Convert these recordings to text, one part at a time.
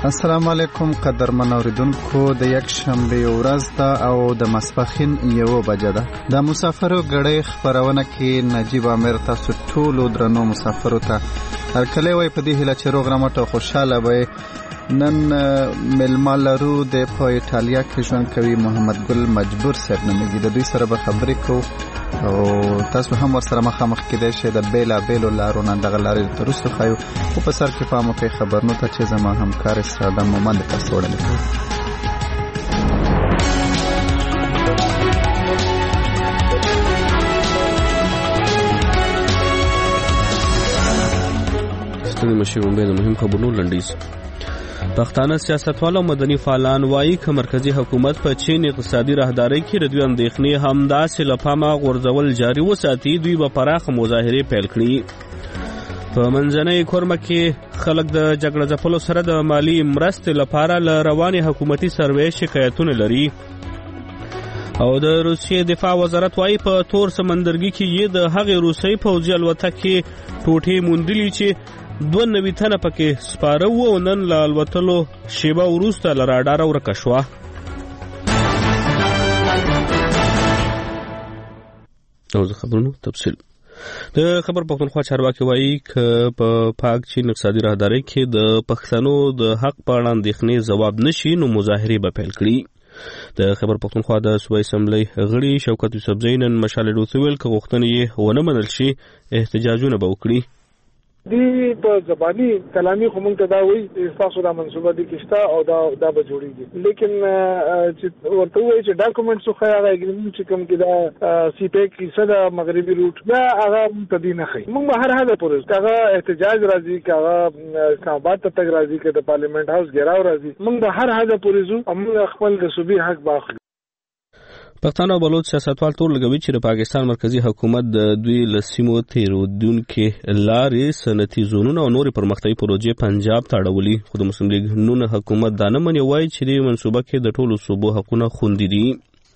السلام علیکم قدرمن اوریدونکو، د یک شنبه ورځ ده او د ماسپښین 1 بجه ده. د مسافرو ګړۍ خپرونه کې نجیب امیر تاسو ټولو درنو مسافرو ته هرکلی وای په دې هیله چې روغ رمټ او خوشحاله وئ. نن مېلمه لرو د په ایټالیا کې ژوند کوي محمد ګل مجبور صاحب نومیږي. د دوی سره به خبرې کوو او تاسو هم ورسره مخامخ کېدای شئ. د بېلابېلو لارو نه دغه لارې ته وروسته ښایو، خو په سر کې پام وکړئ خبرونو ته چې زما همکار استاد مومند تاسو وړاندې کوي. ستړي مشي ومبه د مهم خبرونو لنډیز. پښتانه سیاستوال او مدني فعالان وایي چې مرکزی حکومت په چین اقتصادي راهداري کې د دوی اندېښنې همداسې له پامه غورځول جاري وساتي. دوی به پراخه مظاهرې پیل کړي. په منځنۍ کورمه کې خلک د جګړه ځپلو سره د مالی مرستې لپاره له روانې حکومتي سروې شکایتونه لري. او د روسیې دفاع وزارت وایي په تور سمندرګي کې یې د هغې روسۍ پوځي الوتکې ټوټې موندلي چې 92 تنه پکې سپاره وو او نن له الوتلو شیبه وروسته له راډاره ورکه شوه. او د خبرونو تفصیل. د خبر پښتونخوا چارواکي وایي چې په پاک چین اقتصادي راهداري کې د پښتنو د حق په اړه اندېښنې ځواب نشي نو مظاهرې به پیل کړي. د خبر پښتونخوا د صوبایي اسمبلی غړي شوکت یوسفزی نن مشال ډوته ویل که غوښتنې یې ونه منل شي احتجاجونه به وکړي. دی په زبانی کلامي خو مونږ ته دا وایي تاسو دا منصوبه دي کېشته او دا به جوړیږي، لیکن چې ورته وایي چې ډاکومنټس خو هغه اګریمنټ چې کوم کې دا سی پیک کیسه دا مغربي روټ دا هغه ته دی نه خي. مونږ به هر حاله پورې هغه احتجاج راځي، هغه اسلام آباد ته تک راځي، که د پارلیمنت هاوس ګراو راځي، مونږ به هر حاله پورې ځو او مونږ خپل د صوبې حق باخلو. پښتانه او بلوچ سیاستوال تور لګوي چې د پاکستان مرکزی حکومت د دوی له سیمو تیرودونکې لارې، صنعتي زونونه او نورې پرمختیایي پروژې پنجاب ته اړولي. خو د مسلم لیګ نون حکومت دا نه مني، وایي چې دې منصوبه کې د ټولو صوبو حقونه خوندي دي.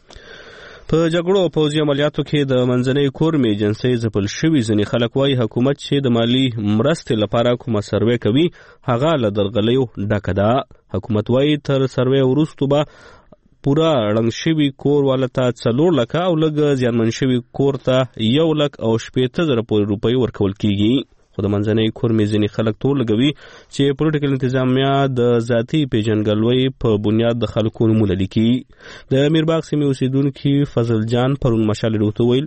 په جګړو او پوځي عملیاتو کې د منځنۍ کورمې ایجنسۍ ځپل شوي ځینې خلک وایي حکومت چې د مالي مرستې لپاره کومه سروې کوي هغه له درغلیو ډکه ده. حکومت وایي تر سروې وروسته به پورا ړنګ شوي کور والا ته 4 لکه او لږ زیانمن شوي کور ته 1,80,000 روپۍ ورکول کیږي. خو د منځنۍ کورمې ځینې خلک تور لګوي چې پولیټیکل انتظامیه د ذاتي پیژنګلوۍ په بنیاد د خلکو نومونه لیکي. د میرباغ سیمې اوسیدونکي فضل جان پرون مشال ډوته ویل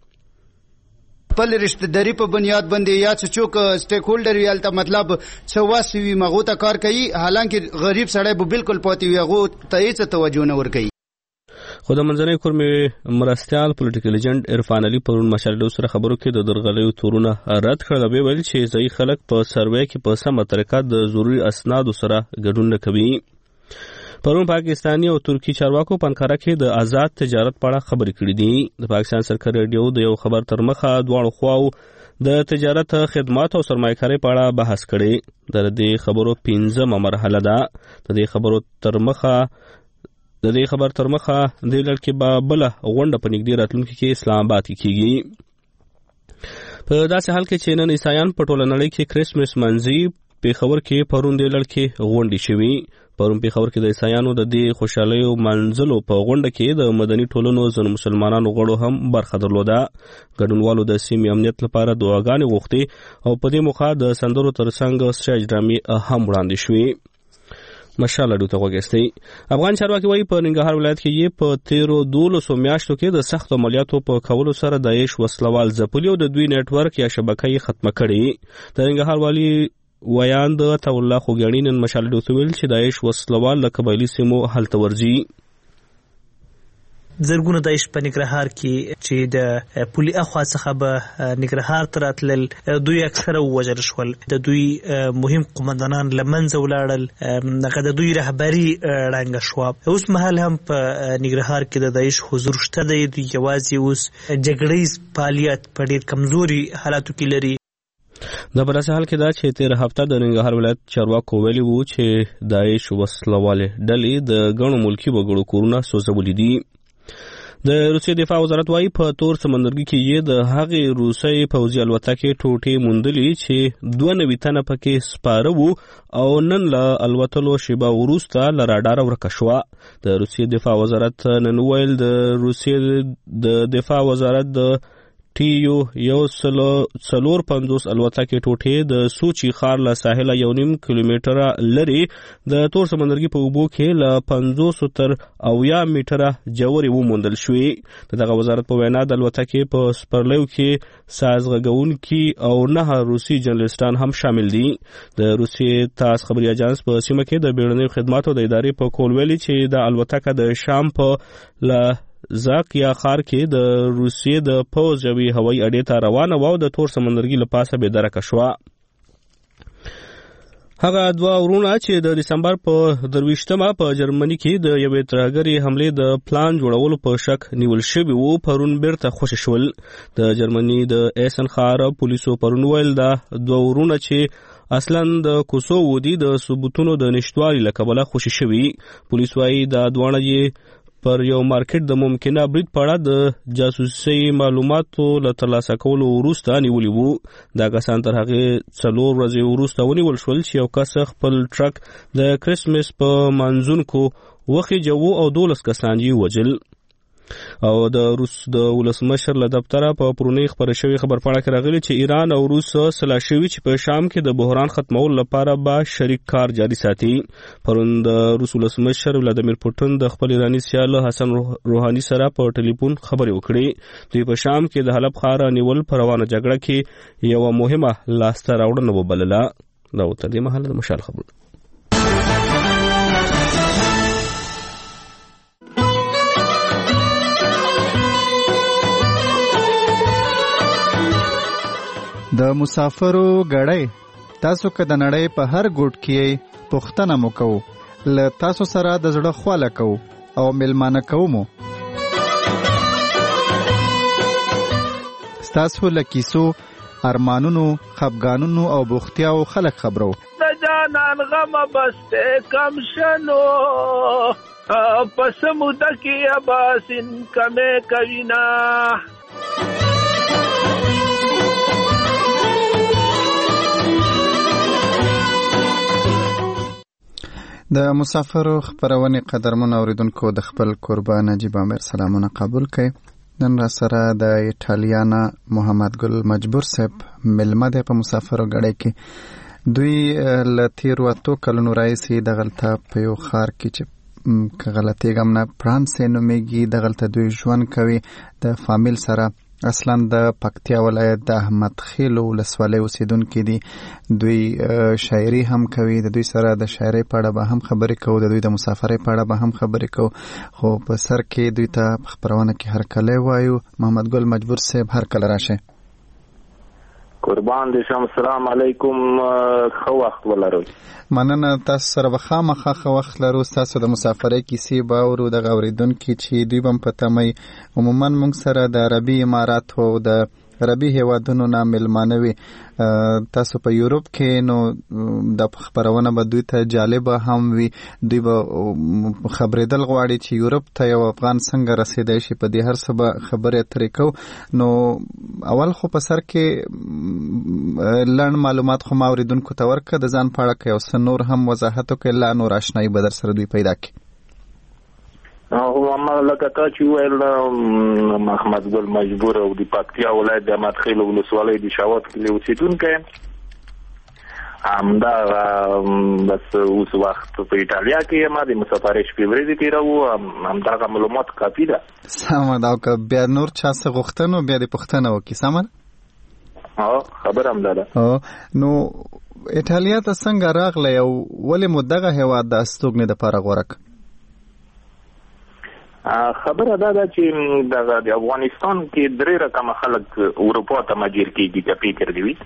خپل رشتہداری په بنیاد باندې یا چې څوک سټیک هولډر ویل ته مطلب څه وی مغو ته کار کوي، حالانکه غریب سړی به بالکل پاتې وي، هغه ته هیڅ توجه نه ورکوي. خو د منځنۍ کورمې مرستیال پولیټیکل ایجنټ عرفان علي پرون مشال ډوته سره خبرو کې د درغلیو تورونه رد کړل. به ویل چې ځای خلک په سروې کې په سمه طریقه د ضروري اسنادو سره ګډون نه کوي. پرون پاکستانی او ترکی چارواکو په انقره کې د آزاد تجارت په اړه خبرې کړې دي. د پاکستان سرکاري رادیو د یو خبر تر مخه دواړو خواو د تجارت، خدمات او سرمایه‌کارۍ په اړه بحث کړی. د دې خبرو 5مه مرحله ده. د دې خبر تر مخه د لړکې به بله غونډه په نږدې راتلونکي کې اسلام آباد کې کیږي. په داسې حال کې چې نن عیسایان په ټوله نړۍ کې کرسمس منځي، پیښور کې پرون د لړکې غونډې شوي. پرون پیښور کې د عیسایانو د دې خوشحالیو منځلو په غونډه کې د مدني ټولنو ځینو مسلمانانو غړو هم برخه درلوده. ګډونوالو د سیمې امنیت لپاره دعاګانې غوښتې او په دې موخه د سندرو ترڅنګ سټیج ډرامې هم وړاندې شوې. مشال ډوته وګستي. افغان چارواکي وایي په ننګرهار ولایت کې یې په 13 میاشتو کې د سخت عملیاتو په کولو سره داعش وسلوال ځپلي او د دوی نیټ ورک یا شبکه یې ختمه کړې. د ننګرهار والی ویان د الله خوګیاڼي نن مشال ډوته ویل چې داعش وسلوال له قبایلي سیمو هلته ورځي. زرګونه داعش په ننګرهار کې چې د پولي اخوا څخه به ننګرهار ته راتلل، دوی اکثره ووژل شول، د دوی مهم قومندانان له منځه ولاړل، هغه د دوی رهبري ړنګه شوه. اوس مهال هم په ننګرهار کې د داعش حضور شته دی. دوی یوازې اوس جګړیز فعالیت په ډېر کمزوري حالاتو کې لري. د په داسې حال کې دا چې 13 هفته د ننګرهار ولایت چارواکو ویلي وو چې داعش وسلوالې ډلې د ګڼو ملکي وګړو کورونه سوځولي دي. د روسیې دفاع وزارت وايي په تور سمندرګي کې یې د هغې روسي پوځي الوتکې ټوټې موندلې چې 92 تنه پکې سپاره وو او نن له الوتلو شیبه وروسته له راډاره ورکه شوه. د روسیې دفاع وزارت نن ویل د روسیې د دفاع وزارت د ټیو 150 الوتکې ټوټې د سوچي ښار له ساحله 1.5 کیلومتره لري د تور سمندرګي په اوبو کې له 50 تر 80 میټره جوړې وموندل شوې. دغه وزارت په وینا د الوتکې په سپرلیو کې سازغږونکي او 9 روسي جرنالستان هم شامل دي. د روسیې تاس خبري اژانس په سیمه کې د بیړنیو خدماتو د ادارې په کول ویلي چې د الوتکه د شام په زاکیا ښار کې د روسیې د پوځ یوې هوایي اډې ته روانه وه او د تور سمندرګي له پاسه بېدرکه شوه. هغه دوه ورونه چې د دسمبر په 23 په جرمني کې د یوې ترهګرې حملې د پلان جوړولو په شک نیول شوي وو پرون بیرته خوشي شول. د جرمني د ایسن ښار پولیسو پرون ویل دا دوه ورونه چې اصلا د کوسوو دي د ثبوتونو د نشتوالي له کبله خوشي شوي. پولیس وايي دا دواړه یې پر یو مارکیټ د ممکنه برید په اړه د جاسوسي معلوماتو له ترلاسه کولو وروسته نیولي وو. دا کسان تر هغې 4 ورځې وروسته ونیول شول چې یو کس خپل ټرک د کرسمس په مانځونکو وخیجوه او 12 کسان یې وژل. او د روس د ولسمشر له دفتره په پرونی خبره شوی خبرپاڼه کې راغلی چې ایران او روس سلا شوي چې په شام کې د بحران ختمولو لپاره به شریک کار جاري ساتي. پرون د روس ولسمشر ولادیمیر پوتین د خپل ایراني سیال حسن روحاني سره په ټلیفون خبرې وکړې. دوی په شام کې د حلب ښار نیول په روانه جګړه کې یوه مهمه لاسته راوړنه وبلله. دا تر دې مهاله د مشال خبرو. د مسافرو غړی تاسو که د نړۍ په هر ګوټ کې پوښتنه مو کوو له تاسو سره د زړه خواله کوو او میلمانه کوو مو ستاسو له کیسو ارمانونو خفګانونو او بوختیاو خلک خبرو د جانان غم بسته کم شنو پس موده کې اباسین کمه کوینا د مسافرو خبرونې قدرمن اوریدونکو د خپل قربا نجیب امیر سلامونه قبول کړئ. نن را سره د ایټالیا نه محمد ګل مجبور صاحب ملمه دی په مسافرو غړي کې. دوی له تیرو 8 کلونو راهیسې دغلته په یو ښار کې چې غلطي ګم نه فرانسې نومیږي دغلته دوی ژوند کوي د فامیل سره. اصلا د پکتیا ولایت د احمد خیل ولسوالۍ اوسیدونکي دي. دوی شاعري هم کوي. د دوی سره د شاعرۍ په اړه به هم خبرې کوو، د دوی د مسافرۍ په اړه به هم خبرې کوو. خو په سر کې دوی ته خبرونه کې هر کله وایو. محمد ګل مجبور صاحب هر کله راشه. قربان دې شم. السلام علیکم. خو وخت ولرئ. مننه. تاسو سره به خامخا خو وخت لرو. تاسو د مسافرۍ کیسې به اورو د اوریدونکو چې دوی هم په تمه عموما موږ سره د عربي امارات او د عربي هیوادونو نه ملمانه وي. تاسو په یورپ کې نو د خبرونه به دوی ته جالبه هم وي. دوی به خبرېدل غواړي چې یورپ ته یو افغان څنګه رسیدای شي. په دې هر څه به خبرې اترې کوو. نو اول خو په سر کې لړن معلومات خو ما اوریدونکو ته ورکړه. د ځان په اړه که یو څه نور هم وضاحت وکړئ لا نور اشنایي به در سره دوی پیدا کړي. ما لکه تا چې ویل محمد ګل مجبور او د پکتیا ولایت د احمد خیل ولسوالۍ د شاوات کلي اوسیدونکی همدا بس اوس وخت په ایټالیا کې یم. د مسافرۍ شپې ورځې تېروو. همدغه معلومات کافي ده. سمه ده. او که بیا نور چا څه غوښتنه بیا دې پوښتنه وکړي. سمه ده. خبر همدا ده. نو ایټالیا ته څنګه راغلی او ولې مو دغه هېواد د استوګنې دپاره غوره کړ؟ خبره دا ده چې د افغانستان کې 3 رقمه خلک اروپا ته مهاجر کېږي که فکر دی وي.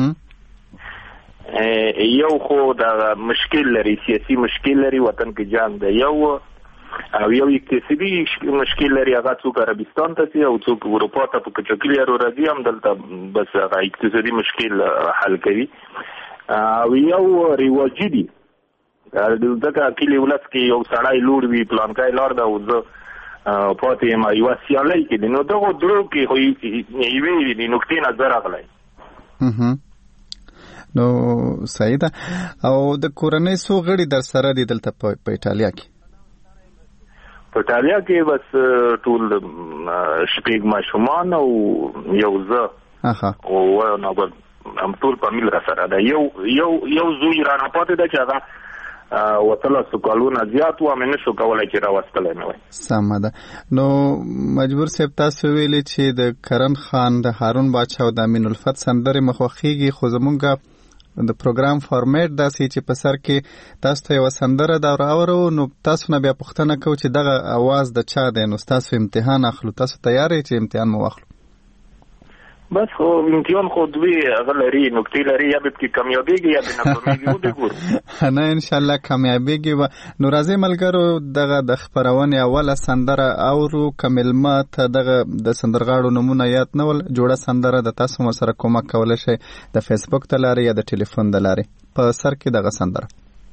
یو خو د مشکل لري، سیاسي مشکل لري، وطن کې جنګ ده. یو اقتصادي مشکل لري، هغه څوک عربستان ته ځي او څوک اروپا ته په کچکلیارو راځي هم دلته بس هغه اقتصادي مشکل حل کوي. او یو رواجي دي. دلته کلي ولس کې یو سړی لوړ وي پلانکای لار ده او زه پاتې ما یو سیالي کې نو دغه درو کې خو یوې نقطې نظر راغلی. نو صحیح ده. او د کورنۍ څو غړي در سره دي دلته په ایټالیا کې؟ په ایټالیا کې بس ټول شپږ ماشومان او یو زه او نو هم ټول فامیل را سره ده. یو زوی را نه پاتې ده چې هغه وتله سکالونه زیات و مې نشو کولای چې راوستلی مې وای. سمه ده. نو مجبور صاحب تاسو ویلي چې د کرن خان د هارون باچا او د امین الفت سندرې مخوخیږي، خو زمونږ د پروګرام فارمیټ داسې چې په سر کې تاسو ته یوه سندره دا راوړو، نو تاسو نه بیا پوښتنه کوو چې دغه اواز د چا دی، نو ستاسو امتحان اخلو. تاسو تیار یې چې امتحان مو واخلو؟ بس خو امتحان خو دوی هغه لري، نکتې لري، یا به پکې کامیابېږي یا به نه کامیابېږي، وګورو. نه انشاءالله کامیابېږي. نو راځئ ملګرو دغه د خپرونې اوله سندره اورو. که مېلمه ته دغه د سندرغاړو نومونه یاد نه ول، جوړه سندره د تاسو مو سره کومک کولی شئ د فیسبوک د لارې یا د ټلیفون د لارې. په سر کې دغه سندره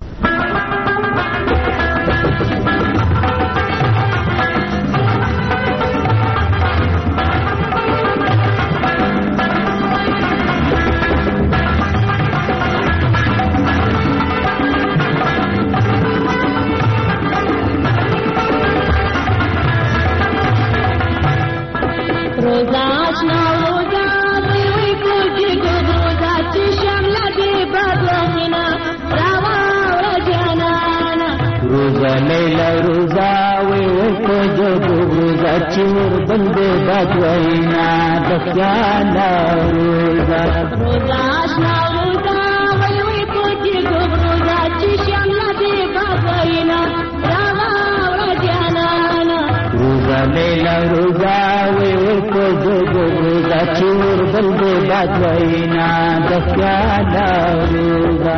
لیلا روزا وی کو جو روزا چور بندے باجوینا دخیانا روزا آشنا روزا وی کو جو روزا چشم لدی باجوینا راوا ورجانا روزا لیلا روزا وی کو جو روزا چور بندے باجوینا دخیانا روزا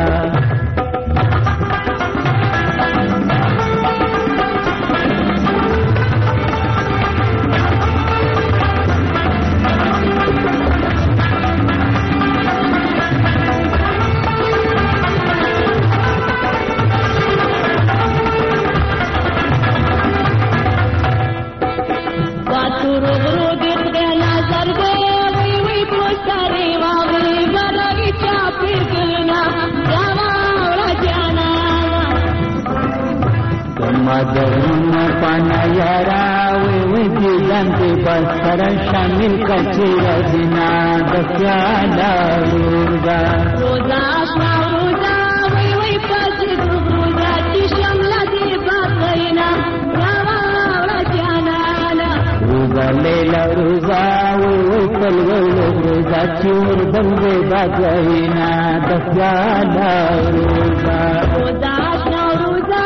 मदन पाना यारा वे जीवन के बस्तर शामिल कच्चे रजना दस्याला रोजा रोजा रोजा वे पज रोजा चिशम लगे बाकैना रावा रजाना रोजा लेला रोजा वे पल रोजा चूर बंदे बाकैना दस्याला रोजा रोजा रोजा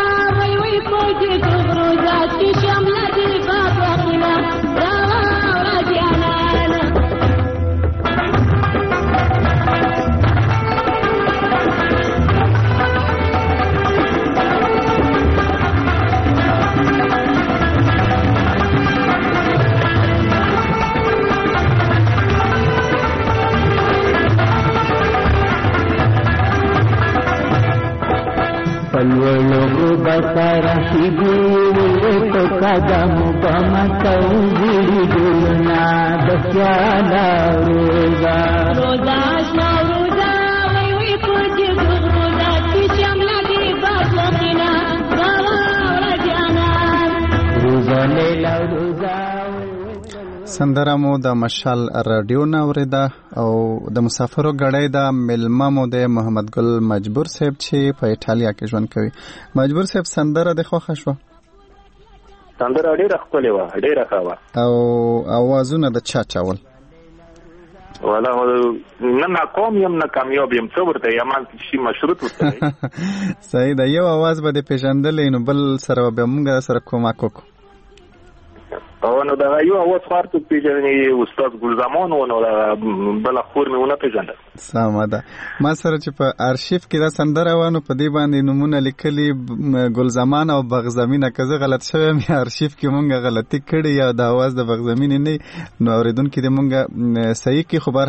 पलवलो बसर हिबू तो कदम बमतऊ गिरी डुलना दस्याला रोजा रोजा रोजा वही कुछ रोजा चिचम लगे बासना बावा रजाना रोजा लेला रोजा سندره مو د مشال رادیو نه اوریده او د مسافرو غړی د ملما مو د محمد ګل مجبور صاحب چې په ایټالیا کې ژوند کوي. مجبور صاحب سندره د خوښه شو؟ سندره ډیره ښکلې وه، ډیره ښه وه. او اوازونه د چا چاول؟ والا نه ناکام یم نه کامیاب یم، څه ورته یم شي مشروط ورته. صحیح ده. یو اواز به د پیژندلې، نو بل سره به موږ سره کومک وکړو. او نو دا یو اواز خارته پیژنې استاد ګلزمان و، نو بل خور مې ونه پیژندل. سمه ده. ما سره چې په ارشیف کې دا سندره و، نو په دې باندې نومونه لیکلي ګلزمان او بغزمینه. که زه غلط شوی یم ارشیف کې مونږ غلطي کړې یا د اواز د بغزمینې نه، نو اوریدونکي دې مونږ صحیح کې. خو بهرحال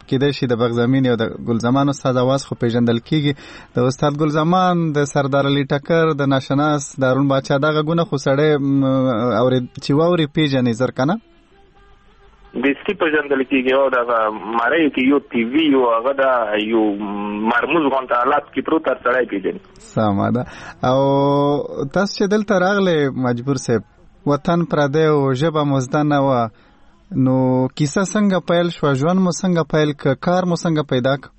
کېدای شي د بغزامین او د ګلزمان استاد اواز خو پیژندل کیږي د استاد ګلزمان د سردار علي ټکر د ناشناس د هارون باچا دغه غونه خو سړی اورید چې واوري پیژنې زر کنه د سټي پیژندل کیږي او د مړی کې یو ټي وي او هغه د یو مرموز غونډه حالات کې پروت تر سړی پیژني سمه ده او تاسو چې دلته راغله مجبور صاحب وطن پردی او ژبه مزدنه و نو کیسه څنګه پیل شو ژوند مو څنګه پیل ک کار مو څنګه پیدا ک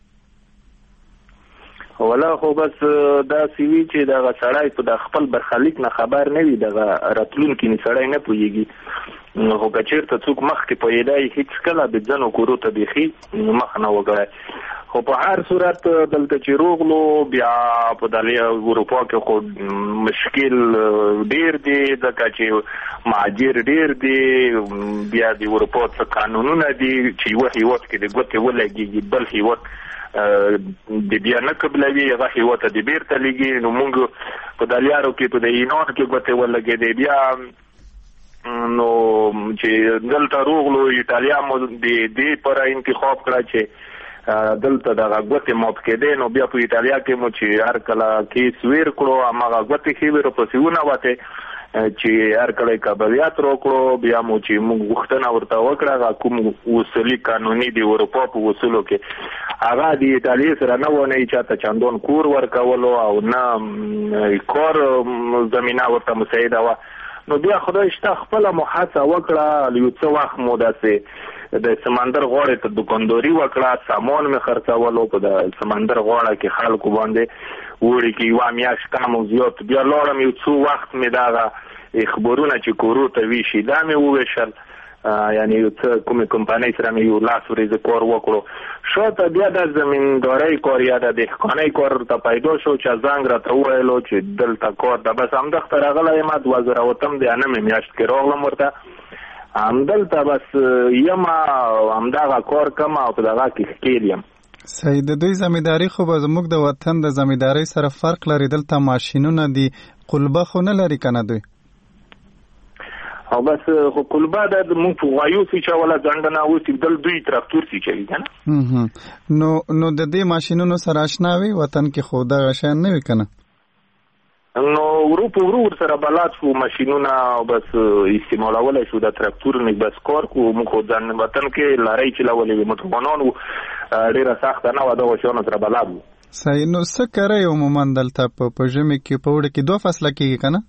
ولا خو بس دا سیوی چې دا سړی په د خپل برخلیک نه خبر نه وي دغه راتلونکي نه سړی نه پوهیږي خو کچیرته څوک مخکې پیدای هیڅ کله د ځنو کورو ته بيخي مخ نه وګړي خو په هر صورت دلته چې روغلو بیا په دالیا اروپا کې خو مشکل ډیر دی ځکه چې مهاجر ډیر دی بیا د اروپا څخه قانونونه دي چې یو هیواد کې د ګوتې ولګي بل هیواد د بیا نه قبلوي هغه هیواد ته د بیرته لګي نو موږ په دالیارو کې په د یونان کې ګوتې ولګي دی بیا نو چې دلته روغلو ایتالیا مو د دې پر انتخاب کړه چې دلته د غوته موت کېده نو بیا په ایتالیا کې مو چې هر کله کیس ویر کړو هغه غوته کې ور په سیونه واته چې هر کله قبلیت وکړو بیا مو چې موږ غوښتنه ورته وکړه کوم وسلي قانوني دی اروپا په وسلو کې هغه د ایتالیا سره نه ونه چې چاندون کور ورکولو او نه کور زمينه ورته مساعده و نو بیا خدای شته خپل محاسبه وکړه یو څو وخت مو داسې د سمندر غوړې ته دکانداري وکړه سامان می خرڅولو په د سمندر غوړه کې خلکو باندې وړي کې یو میاش کم او زیات بیا لارم یو څو وخت می دا خبرونه چې کورو ته وی شي دا می وویشل یعنی کومه کمپنۍ سره می یو لاس ورې کار وکړو شاته بیا د زمینداري کار یا د دهقانۍ کار ته پیدا شو چې زنګ راته وویلو چې دلته کار د بس هم د راغله یم 2008 د انمه میاشت کې راغلم ورته همدلته بس یما همدغه کار کوم او دغه کې خکېلم صحیح د دوی زمینداری خو به زموږ د وطن د زمینداری سره فرق لري دلته ماشینونه دي قلبه خو نه لري کنه دوی او بس خو قلبه د مونږ په غوایو چې ولا ځندنه اوس دل دوی تراکتور سي چي کنه نو د دې ماشینونو سره آشنا وي وطن کې خو دا شان نه وي کنه نو ورور سره بلاد شو ماشینونه بس استعمالول شو د تراکتور نه بس کار کو مخ ځان وطن کې لاري چلولې موټرونو ډیره سخت نه و دا وشونه سره بلاد صحیح نو څه کوي عموما دلته په ژمي کې په وړ کې 2 فصله کېږي کنه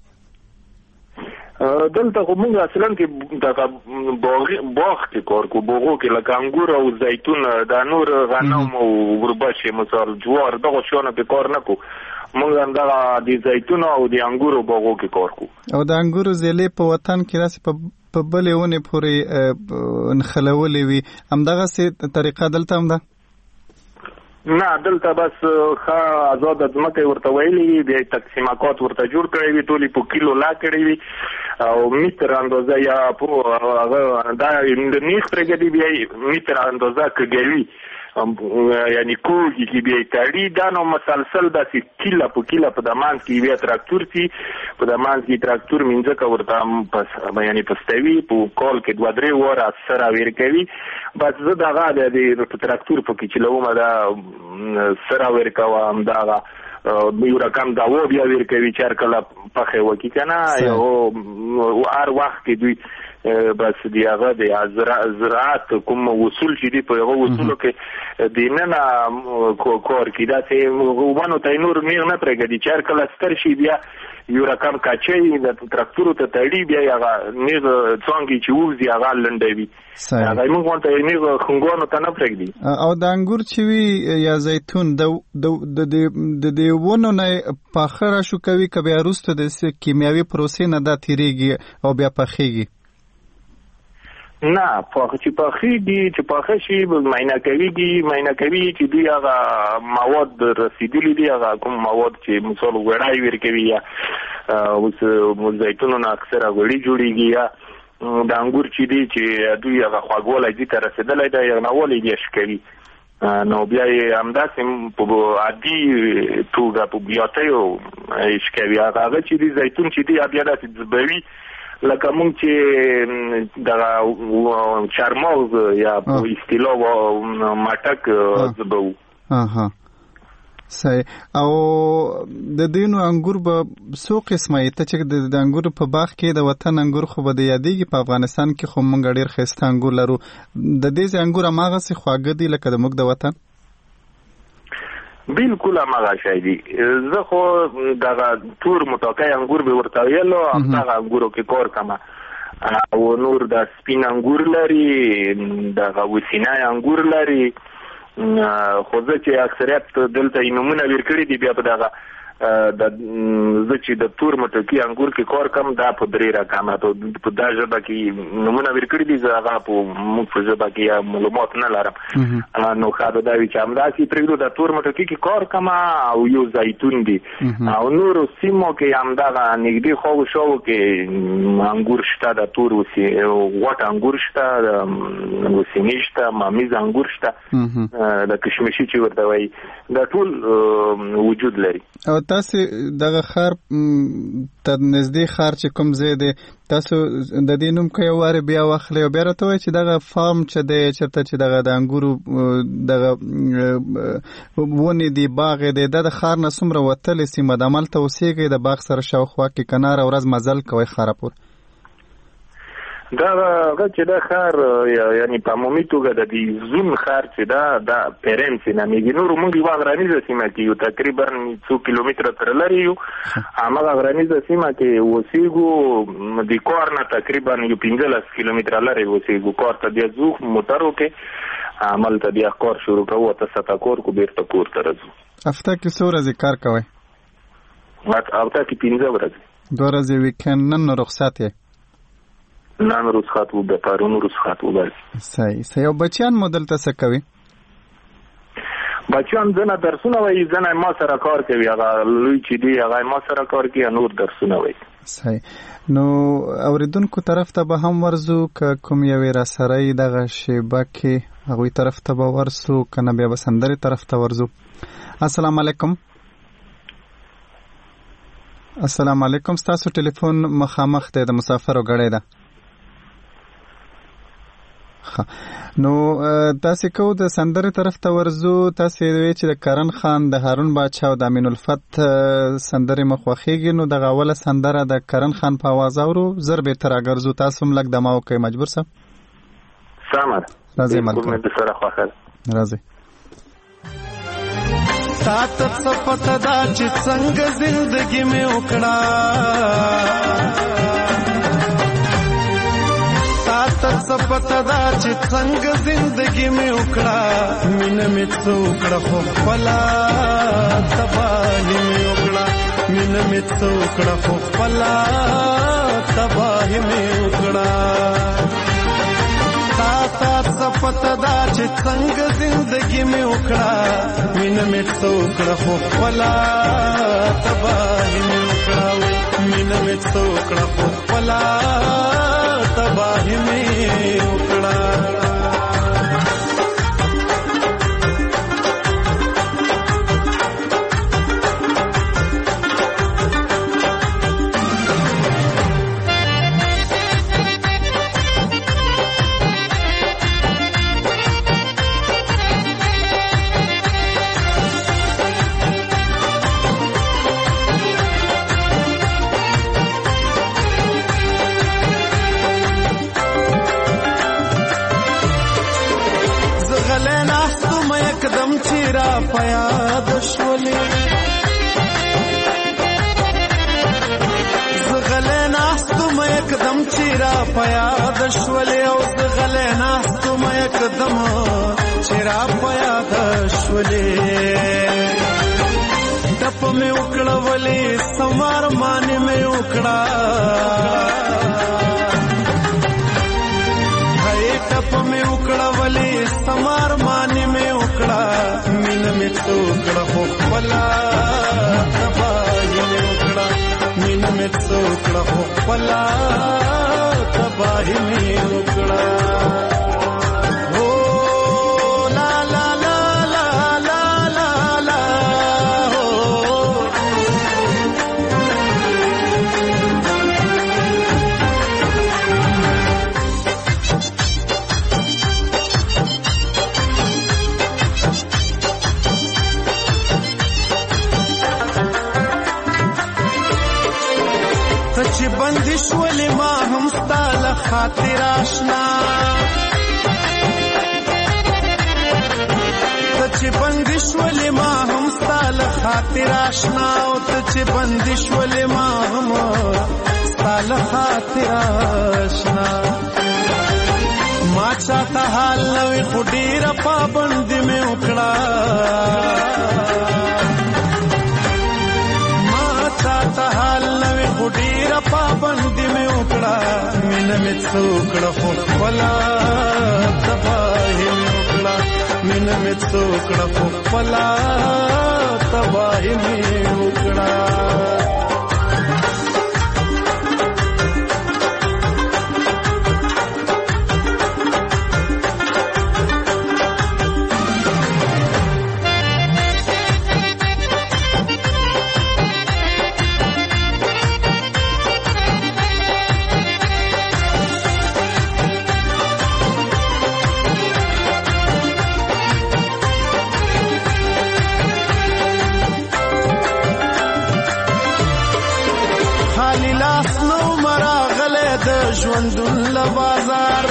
دلته کومه اصلا کې د باغ کې کار کو بوغو کې لکه انګور او زیتون د نور غنم او وربشه مثال جوار دغه شونه به کار نه کو موږ هم د زیتون او د انګورو باغو کې کار کو او د انګورو زیلې په وطن کې راس په بلېونه پورې انخلولې وي همدغه سي طریقه دلته هم ده نه دلته بس ښه آزاد ځمکه ورته ویلي د تقسیمات ورته جوړ کړی وي ټولې په کیلو لا کړی وي او متر اندازه یا په هغه دا د نیخ پرګدي بیا متر اندازه کګوي یعنی کوږي کې بیا تاړي دا نو مسلسل داسې کیله په کیله په دمان کې بیا تراکتور سي په دمان کې تراکتور منځه ورته پس یعنی پستوي په کال کې 2-3 وره سره ور کوي بس زه دغه د تراکتور په کې چلوم دا سره ور کوم دا یو رقم دا و بیا ور کوي چې کله پخې وکی کنه یو هر وخت کې دوی بس دی هغه د زراعت کوم وصول چې دی په هغه وصولو کې دینه کور کې دا چې وبانو ته نور میغ نه پرګدي چې کله ستر شي بیا یو رقم کاچې د تراکتور ته تړي بیا هغه میغ څنګه چې وځي هغه لنډوي هغه موږ ته میغ خنګونو ته نه پرګدي او د انګور چې وی یا زیتون د ونه نه پاخره شو کوي کبه وروسته د کیمیاوي پروسې نه دا تیریږي او بیا پخېږي نه په چې پخې شي معاینه کوي چې دوی هغه مواد رسیدلی دي هغه کوم مواد چې مثال وړای ورکوي یا اوس زیتون نه اکثره وړي جوړیږي یا د انګور چې دي چې دوی هغه خواږه دي تر رسیدلای دا یو نوولې دي شکري نو بیا همداسې په عادي توګه په بیاته یو شکوي هغه چې دي زیتون چې دي بیا داسې زبوي لکه مونږ چې د چارمغز یا په اصطلاح مټک زبو. صحیح. او د دینو انګور به څو قسمه ته چې د انګور په باغ کې د وطن انګور خو به د یادېږي په افغانستان کې خو موږ ډېر ښایسته انګور لرو. د دې انګور هماغسې خواږه دي لکه د موږ د وطن؟ بالکل هماغه شی دي. زه خو دغه تور متوقع انګور به ورته ویلو، همدغه انګورو کې کار کومه. او نور د سپین انګور لري، دغه وسینای انګور لري. خو زه چې اکثریت دلته یې نومونه ویر کړي دي، بیا په دغه زه چې د تور مټکي انګور کې کار کوم دا په درې رقمه په دا ژبه کې نومونه ویر کړي دي، زه هغه په موږ په ژبه کې معلومات نه لرم. نو ښه به دا وي چې همداسې پرېږدو د تور مټکي کې کار کوم او یو زیتون دي. او نورو سیمو کې همدغه نږدې خواوشاو کې انګور شته، د تور غوټ انګور شته، وسینې شته، مامیز انګور شته، د کشمشي چې ورته وایي، دا ټول وجود لري. او تاسو دغه خار ته نږدې خار چې کوم ځای دی، تاسو د دې نوم که یو وارې بیا واخلئ او بیا راته وایئ چې دغه فارم چې دی چېرته چې دغه د انګورو دغه ونې دي، باغ دی، دا د خار نه څومره وتلې سیمه ده؟ همالته اوسېږئ د باغ سره شاوخوا کې که نه هره ورځ مزل کوئ خاره پورې؟ دا هغه چې دا ښار یعنې په عمومي توګه د دې زون ښار چې دا پیرنس نامېږي. نور موږ یوه غرنیزه سیمه کې یو، تقریبا 2 کیلومتره تر لرې یو. هماغه غرنیزه سیمه کې اوسېږو، د کار نه تقریبا یو 15 کیلومتره لرې اوسېږو. کار ته بیا ځو موټرو کې، همالته بیا کار شروع کوو، اته ساعته کار کو بیرته کور ته راځو. هفته کې څو ورځې کار کوئ؟ هفته کې 15 ورځې. 2 ورځې ویکند. نن رخصت یې؟ نن رخصت و، د پرون رخصت و. صحیح. او بچیان مو دلته څه کوي؟ بچیان ځنه درسونه وایي، ځنه ما سره کار کوي. هغه لوی چې دی هغه ما سره کار کوي، نور درسونه وایي. صحیح. نو اوریدونکو طرف ته به هم ورځو که کوم یوې راسره دغه شیبه کې هغوی طرف ته به ورسو، که نه بیا به سندرې طرف ته ورځو. السلام علیکم. السلام علیکم. ستاسو ټلیفون مخامخ دی، د مسافرو ګړی ده. نو تاسو کو د سندرې طرف ته ورزو. تاسو وی چې د کرن خان، د هارون باچا او د امین الفت سندرې مخوخیږي، نو د اوله سندره د کرن خان په आवाज اورو، زر به تر اگرزو تاسو هم لګ دماو کوي. مجبور سم سامه راځي ملګری د سره خوخه راځي. سات صفت دا چې څنګه زندگی میں وکړه، سات صفت دا چې څنګه زندگی میں وکړه، مینه مې څوکړه خو خپله تباهي مې وکړه، مینه مې څوکړه خو خپله تباهي مې وکړه. سات صفت دا چې څنګه زندگی میں وکړه، مینه مې څوکړه خو خپله تباهي مې وکړه، مینه مې څوکړه خو خپله تباهي مې وکړه. پیاد شولې زغلې ناستم یکدم چیرا پیاد شولې، او زغلې ناستم یکدم چیرا پیاد شولې. ټپ مې وکړه ولې سمار مان مې وکړه، هي ټپ مې وکړه ولې سمار مان مې وکړه، مینه مې څوکړه خو خپله تباهي مې وکړه، مینه مې څوکړه خو خپله تباهي مې وکړه. خاطر آشنا ته چې بندش ولې ما هم ستا له خاطر آشنا او ته چې بندش ولې ما هم ستا له خاطر آشنا ما چاته حال نوې خو ډېره پابندي مې وکړه چاته حال نوې خو ډېره پابندي مې وکړه مینه مې څه وکړه خو خپله تباهي مې وکړه مینه مې څه وکړه خو خپله تباهي مې وکړه ژوندون لبازار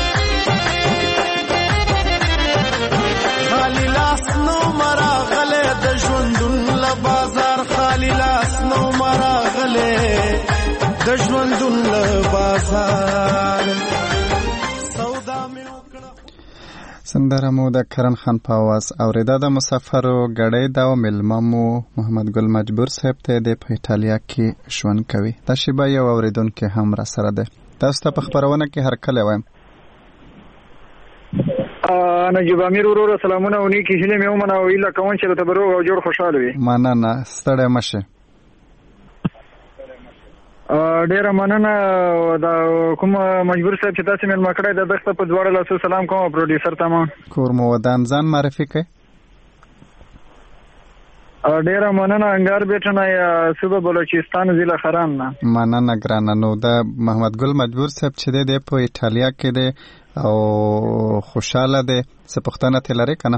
خالی لاس نو مراغله د ژوندون لبازار خالی لاس نو مراغله د ژوندون لبازار سودا مې وکړه سندره مو د کرن خان په आवाज اوریدا د مسافرو غړې دا ملممو محمد ګل مجبور صاحب ته د ایتالیا کې ژوند کوي دا شیبه یو اوریدونکو هم را سره ده تاسو ته په خبرونه کې هر کله وایم نجیب امیر ورور سلامونه ونی کې هله مې ومنه او اله کوم چې ته بروغ او جوړ خوشاله وي مننه ستړی مشه ډیره مننه دا کوم مجبور صاحب چې تاسو مې مکړه د دغه په دواړه لاسو سلام کوم پروډوسر ته ما کور مو ودان ځان معرفي کړئ ډیره مننه انګار بیٹنه یا صوبه بلوچستان ضلع خران نه مننه ګرانه نو د محمد ګل مجبور صاحب چې د په ایتالیا کې دی او خوشاله دی څه پښتنه تلری کنه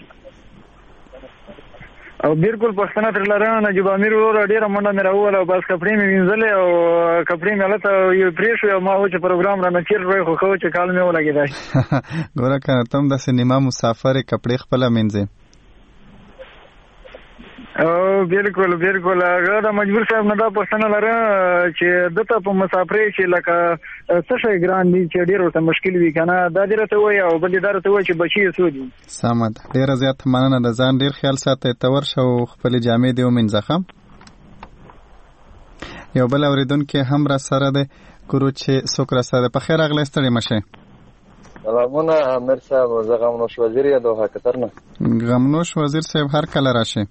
او بالکل پښتنه تلری نه نجیب امیر ورور ډیره مننه مې راوول او بس کپړې مې وینځلې او کپړې مې لته یو پریشو ما هو چې پروګرام را نچیر روي خو چې کال مې ولګیدای ګوره کنه تم د سینما مسافر کپړې خپل منځه او بالکل هغه د مجبور صاحب نه دا پښتنه لره چې دته په مسافرې چې لکه څه شي ګران دي چې ډیر ورته مشکل وي کنه دا ډیره ته وای او بل ډیره ته وای چې بچي سودي سمد ډیر زیات مننه د ځان ډیر خیال ساتي تور شو خپل جامې دی ومنځخم یو بل اوریدونکو هم را سره ده ګورو چې څوک را سره په خیر اغله ستړي مشه سلامونه امیر صاحب زه غمنوش وزیر یا دوه کترنه غمنوش وزیر صاحب هر کله راشه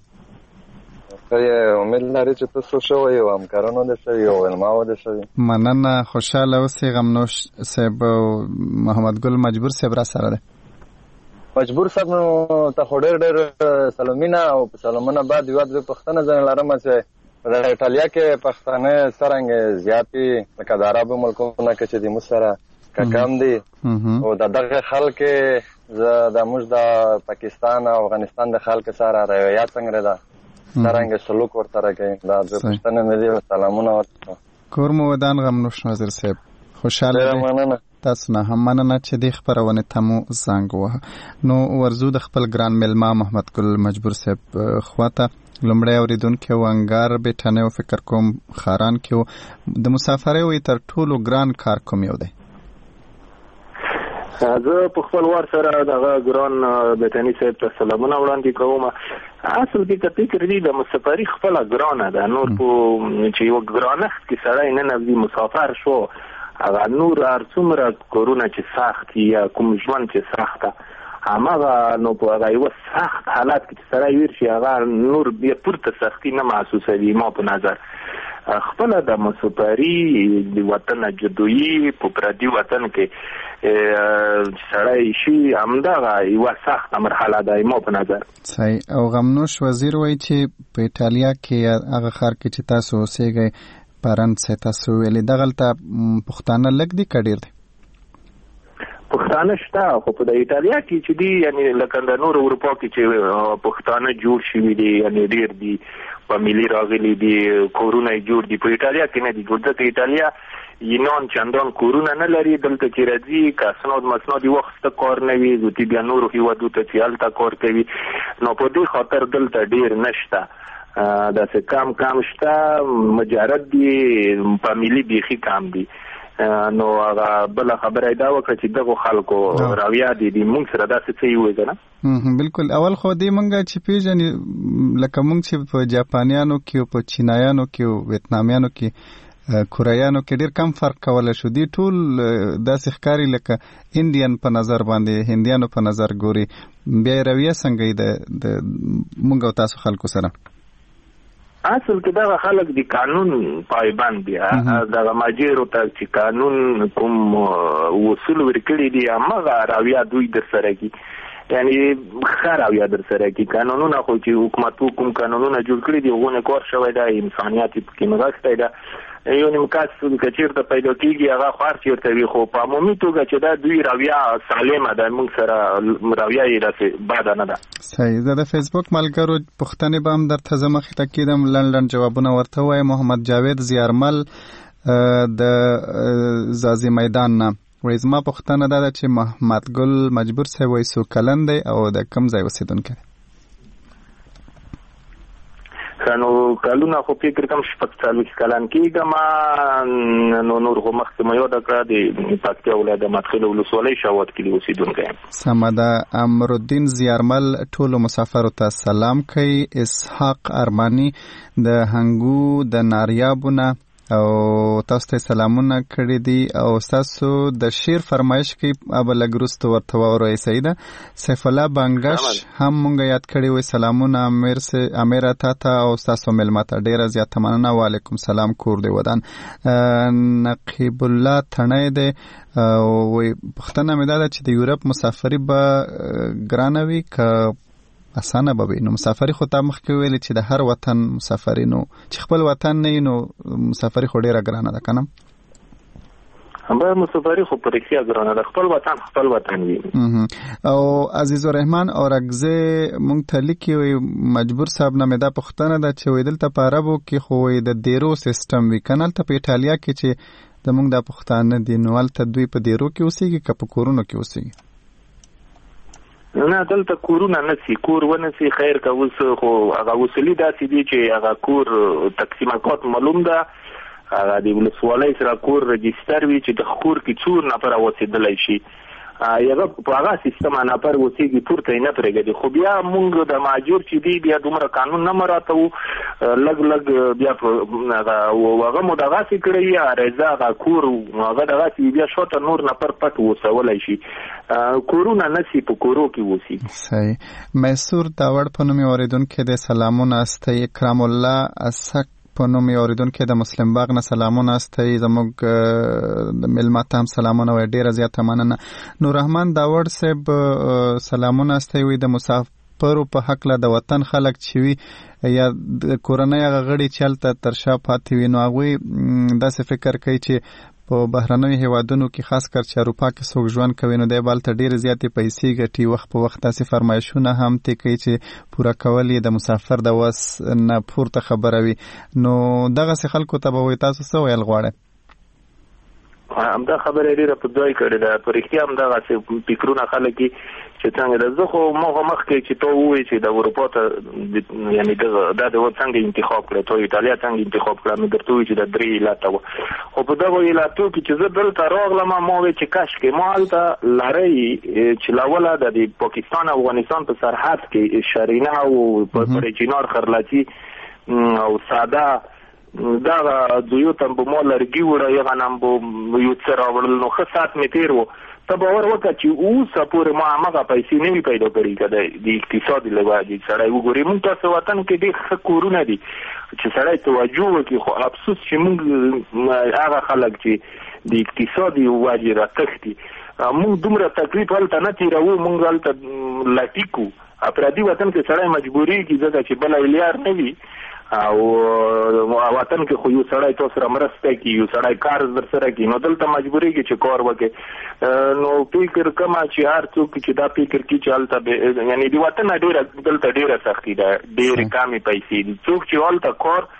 امید لري چې تاسو شوی او همکارانو دې شوی او علماو دې شوی مننه خوشاله اوسې غمنوش صاحب محمد ګل مجبور صاحب را سره ده مجبور صاحب نو ته ډېر سلامونه او سلامونه بعد یو د پښتنه ځان لرم چې د ایتالیا کې پښتانه څنګه زیاتی لکه د عربو ملکونو کې چې د مسره کم دي او دغه خلک د موږ د پاکستان او افغانستان د خلک سره رویه څنګه ده څنګه سلوک ورته راکړي دا د پښتنه ملي سلامونه ورته کور مو ودان غمنوش ناظر صاحب خوشاله مننه تاسو نه هم مننه چې د خبرونه تمو زنګ وه نو ورزو د خپل ګران ملما محمد ګل مجبور صاحب خواته لمړی اوریدونکو انګار بیٹانه او فکر کوم خاران کې د مسافرۍ وي تر ټولو ګران کار کوم یو دی زه په خپل ور سره دغه ګران بیتانی صاحب ته سلامونه وړاندې کوم اصل کې فکر دی د مسافرۍ خپل ګرانه ده نور په چې یو ګرانه کې سړی نه نوی مسافر شو هغه نور ارڅومره کورونا چې سخت یا کوم ژوند چې سخته هماغه نو په هغه یو سخت حالات کې سړی ورشي هغه نور بیا پورته سختي نه محسوسوي ما په نظر خپل د مسافرۍ د وطن جدوی په پردي وطن کې سړی شي همدغه یو سخت مرحله ده ما په نظر صحیح او غمنوش وزیر وایي چې په ایتالیا کې هغه خار کې چې تاسو اوسېږئ پرند سه تاسو ویلي دغلته پښتانه لګ دي کډیر دي پښتانه شته خو په ایتالیا کې چې دی یعنی لکه د نور اروپا کې چې پښتانه جوړ شوي دي یعنی ډیر دي فاميلي راغلي دي کورونا جوړ دي په ایتالیا کې نه دي ګورته ایتالیا ینان چندان کورونه نه لري دلته چې راځي که اسناد مسناد وخت کار نه وي ګوتې بیا نورو هیوادو ته چې هلته کار کوي نو په دې خاطر دلته ډیر نشته داسې کم شته مجرد دي فامیلي بیخي کم دي نو هغه بل خبره دا وکړه چې دغه خلکو راویا دي موږ سره داسې څه یو کنه بالکل اول خو دې مونږه چې پیژنې لکه مونږ چې په جاپانیانو کې او په چینایانو کې او ویتنامیانو کې کوریانو کې ډیر کم فرق کولای شو دي ټول داسې ښکاری لکه انډین په نظر باندې هندیانو په نظر ګوري بیا رویه څنګه د مونږ او تاسو خلکو سره اصل کې دا خلک د قانون پایبند دي دا ماجرو ته چې قانون کوم وصول ورکړي دي هغه راویا دوی در سره کی یعنی خراویا در سره کی قانونونه خو چې حکومت کوم قانونونه جوړ کړی دي غوونه کار شوی دا انسانيت کې مغاسته ده یو نیم کاس کچیر ته پیدا کیږي هغه خار چیرته وي خو په عمومي توګه چې دا دوی راویا سالمه ده موږ سره راویا یې راځي بعد نه ده صحیح زه د فیسبوک ملګرو پښتنې به هم درته زه مخې ته کېدم لنډ جوابونه ورته وایم محمد جاوید زیارمل د زازي میدان نه وایي زما پوښتنه دا ده چې محمد ګل مجبور صاحب وایي څو کلن دی او د کوم ځای اوسېدونکی دی نو کلونه خو فکر کوم شپږ څلوېښت کلن کېږم نو نور خو مخکې مې یاده کړه د پکتیا ولایت د مدخل ولسوالۍ شاوات کلي اوسېدونکی یم سمه ده امرالدین زیارمل ټولو مسافرو ته سلام کوي اسحاق ارماني د هنګو د ناریابونه او تاسو ته سلامونه کړی دي او تاسو د شعر فرمایش کې اب لګرست ورته وروي سیده سیف الله بنگش هم مونږ یاد کړی وي سلامونه امیر ته او تاسو ملمت ډیر زیات مننه وعلیکم سلام کور دی ودان نقیب الله تنه دی وي پښتنه مې دا چې د یورپ مسافری به ګرانوي ک اسانه به نو مسافری خو ته مخکې ویل چې د هر وطن مسافری نو چې خپل وطن نه نو مسافری خو ډیره ګرانه ده کنه همبا مسافری خو پر اختیار ګرانه ده خپل وطن وي او عزیز الرحمن اورګزه مونږ ته لیکي مجبور صاحب نه مې دا پښتنه ده چې ویدل ته په عربو کې خو د دیرو سیستم وی کنه ته په ایتالیا کې چې د مونږ د پښتانه دی نو ولته دوی په دیرو کې اوسېږي که په کورونو کې اوسېږي نه دلته کورونه نسی کور ونسی خیر که اوس خو هغه وسیلې داسې دي چې هغه کور تقسیمات معلوم ده هغه د ولسوالۍ سره کور رجستر وي چې د کور کې څو نفر اوسېدلی شي یغه په هغه سیستم نفر اوسېږي پورته نه پرېږدي خو بیا موږ د ماجور چې دی بیا دومره قانون نه مراته لګ بیا هغه مو دغسې کړی رضا هغه کور هغه دغسې بیا شاته نور نفر پټ اوسولی شي کورونه نسی په کورو کې اوسي صحیح میسور داوړ په نوم اوریدونکی دی سلامونه استی اکرام الله اسک په نوم اوریدونکی د مسلم باغ نه سلامونه استی زموږ د ملمت هم سلامونه وای ډیره زیاته مننه نور رحمان داوړ صاحب سلامونه استی وي د مسافرو په حق له د وطن خلک چې وي یا د کورنۍ غړي چلته تر شا پاتې وي نو هغوی داسې فکر کوي چې په بهرنیو هیوادونو کې خاص کر چې اروپا کې څوک ژوند کوي نو دی بالته ډېرې زیاتې پیسې ګټي وخت په وخت داسې فرمایشونه هم تی کوي چې پوره کول یې د مسافر د وس نه پورته خبره وي نو دغسې خلکو ته به وایي تاسو څه ویل غواړئ همدا خبره ډیره په ځای کړې ده په رښتیا همدغسې فکرونه خلک چې څنګه ده زه خو مخکې چې ته ووایې چې د اروپا ته یعنې دا د څنګه انتخاب کړې ته ایټالیا څنګه انتخاب کړه مې درته ووایي چې د 3 ایالته وه خو په دغو ایالتو کې چې زه دلته راغلم ما وایي چې کاشکې ما هلته لړۍ چې له اوله د پاکستان او افغانستان په سرحد کې شرینه او پر چینار خرلچي او ساده دا دویو ته به ما لرګي وړه یغه نم به یو څه راوړل نو ښه ساعت مې تېر و ته باور وکړه چې اوسه پورې ما همغه پیسې نه وي پیدا کړي که د اقتصاد له وجې سړی وګوري مونږ تاسو وطن کې ډېر ښه کورونه دي چې سړی توجه وکړي خو افسوس چې مونږ هغه خلک چې د اقتصاد وجې راتښتي مونږ دومره تکلیف هلته نه تېروو مونږ هلته لټي کو پردي وطن کې سړی مجبورېږي ځکه چې بله لیار نه وي او وطن کې خو یو سړی تاسو سره مرسته کوي یو سړی کار در سره کوي نو دلته مجبورېږي چې کار وکړي نو فکر کوم چې هر څوک چې دا فکر کوي چې هلته یعنې د وطن ډېره دلته ډېره سختي ده ډېرې کمې پیسې دي څوک چې هلته کار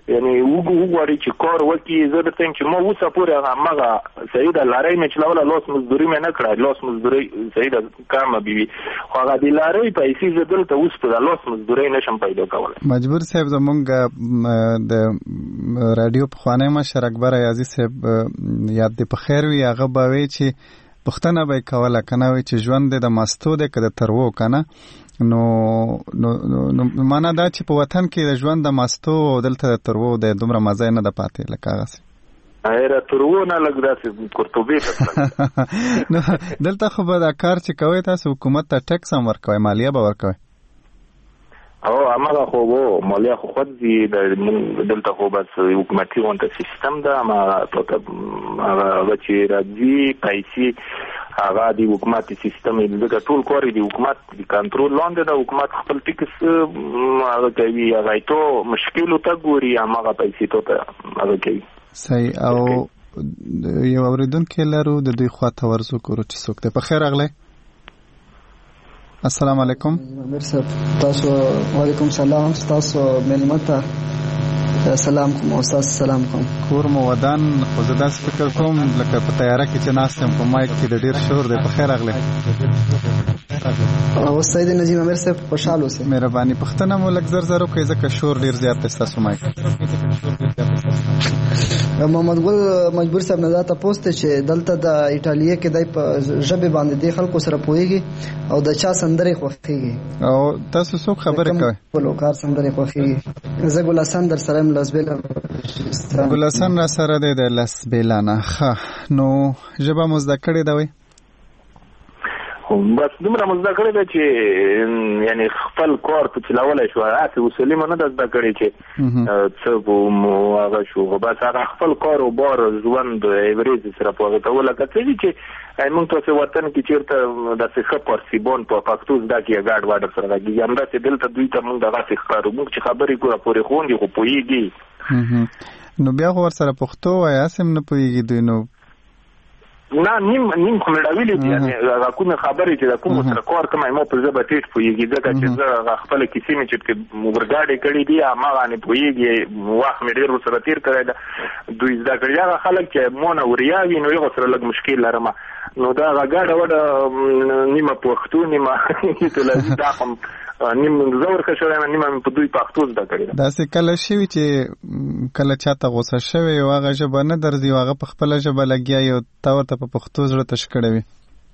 یعنی وګوري چې کار وکړي. زه درته چې ما اوسه پورې هغه سعید لارۍ مې چلوله، لاس مزدوري مې نه کړه، لاس مزدوري سعید کامه بي خو هغه د لارۍ پیسې زه دلته اوس په لاس مزدوري نشم پیدا کولی. مجبور صاحب زمونږ د رادیو پخوانی مشر اکبر ایازي صاحب یاد دې په خیر وي، هغه به وایي چې پښتنه به یې کوله که نه وایي چې ژوند دی د مستو دی که د تروو که نه. نو معنا دا چې په وطن کې د ژوند د مستو او دلته د تروو د دومره مزه نه ده پاتې لکه هغسې ایره تروو نه لږ داسې قرطبې ته نو دلته خو به دا کار چې کوئ تاسو حکومت ته ټیکس هم ورکوئ، مالیه به ورکوئ؟ او هماغه خو مالیه خو خود دي دلته خو بس حکومتي غونډه سیستم ده، هغه چې راځي پیسې هغه د حکومت سیستم دغه ټول کار دی حکومت د کنټرول لاندې ده. حکومت خپل ټیکس هغه کوي، هغه ته مشکل ته ګوري، هغه پیسې ته هغه کوي. صحیح. او یو اوریدونکو لرو د دوی خواته ورزو کورو چې څوک دی. په خیر راغلی. السلام علیکم. امیر صاحب تاسو وعلیکم سلام. تاسو ملمته سلام کوم او تاسو سلام کوم. کور مو ودان خو زه داسې فکر کوم لکه په تیاره کې چې ناست یم په مایک کې د ډېر شور دی. په خیر راغلی. او سید نجیم امیر صاحب خوشحال اوسئ. مهرباني. پوښتنه مو لږ زر زر وکړئ ځکه شور ډېر زیات دی ستاسو مایک. محمد ګل مجبور صاحب نه دا تاسو ته چې دلته د ایټالیا کې دای په ژبه باندې د خلکو سره پوهیږي او د چا سندرې خوښيږي او تاسو څوک خبرې کوئ؟ ولوکار سندرې خوښيږي. زه ګل حسن در سره لاسبیلا. ګل حسن را سره دی د لاسبیلا نه. ښه نو ژبه مو زده کړې ده وی؟ بس دومره مو زده کړې ده چې یعنی خپل کار په چلولای شو، هغه اصولي مو نه ده زده کړې چې څه مو هغه شو، بس هغه خپل کار او بار ژوند ایوریج سره په هغه ته ولکه چې موږ تاسو وطن کې چیرته داسې ښه پارسیبون په پښتو زده کې ګاډ واډر سره راځي، همداسې دلته دوی ته موږ دغه ښکارو، موږ چې خبرې کوو پورې خوندي خو پوهېږي. نو بیا خو ورسره پښتو وایي هسې هم نه پوهېږي دوی. نو نه نیم خو مې راویلي دي هغه کومې خبرې چې د کوم سره کار کوم ما په ژبه ټیټ پوهېږي ځکه چې زه هغه خپله کیسې مې چې اورګاډې کړي دي هماغه نه پوهېږي، وخت مې ډېر ورسره تېر کړی ده. دوی زده کړي هغه خلک چې مونه وریا وي نو هغو سره لږ مشکل لرم. نو دا هغه ګاډه وډه نیمه پښتو نیمه ایټالوي دا هم نیم زه ورکه شوی یم نیمه مې په دوی پښتو زده کړې ده. داسې کله شوي چې کله چاته غوسه شوی او هغه ژبه نه درځي او هغه په خپله ژبه لګیا یو تا ورته په پښتو زړه تش کړی وي؟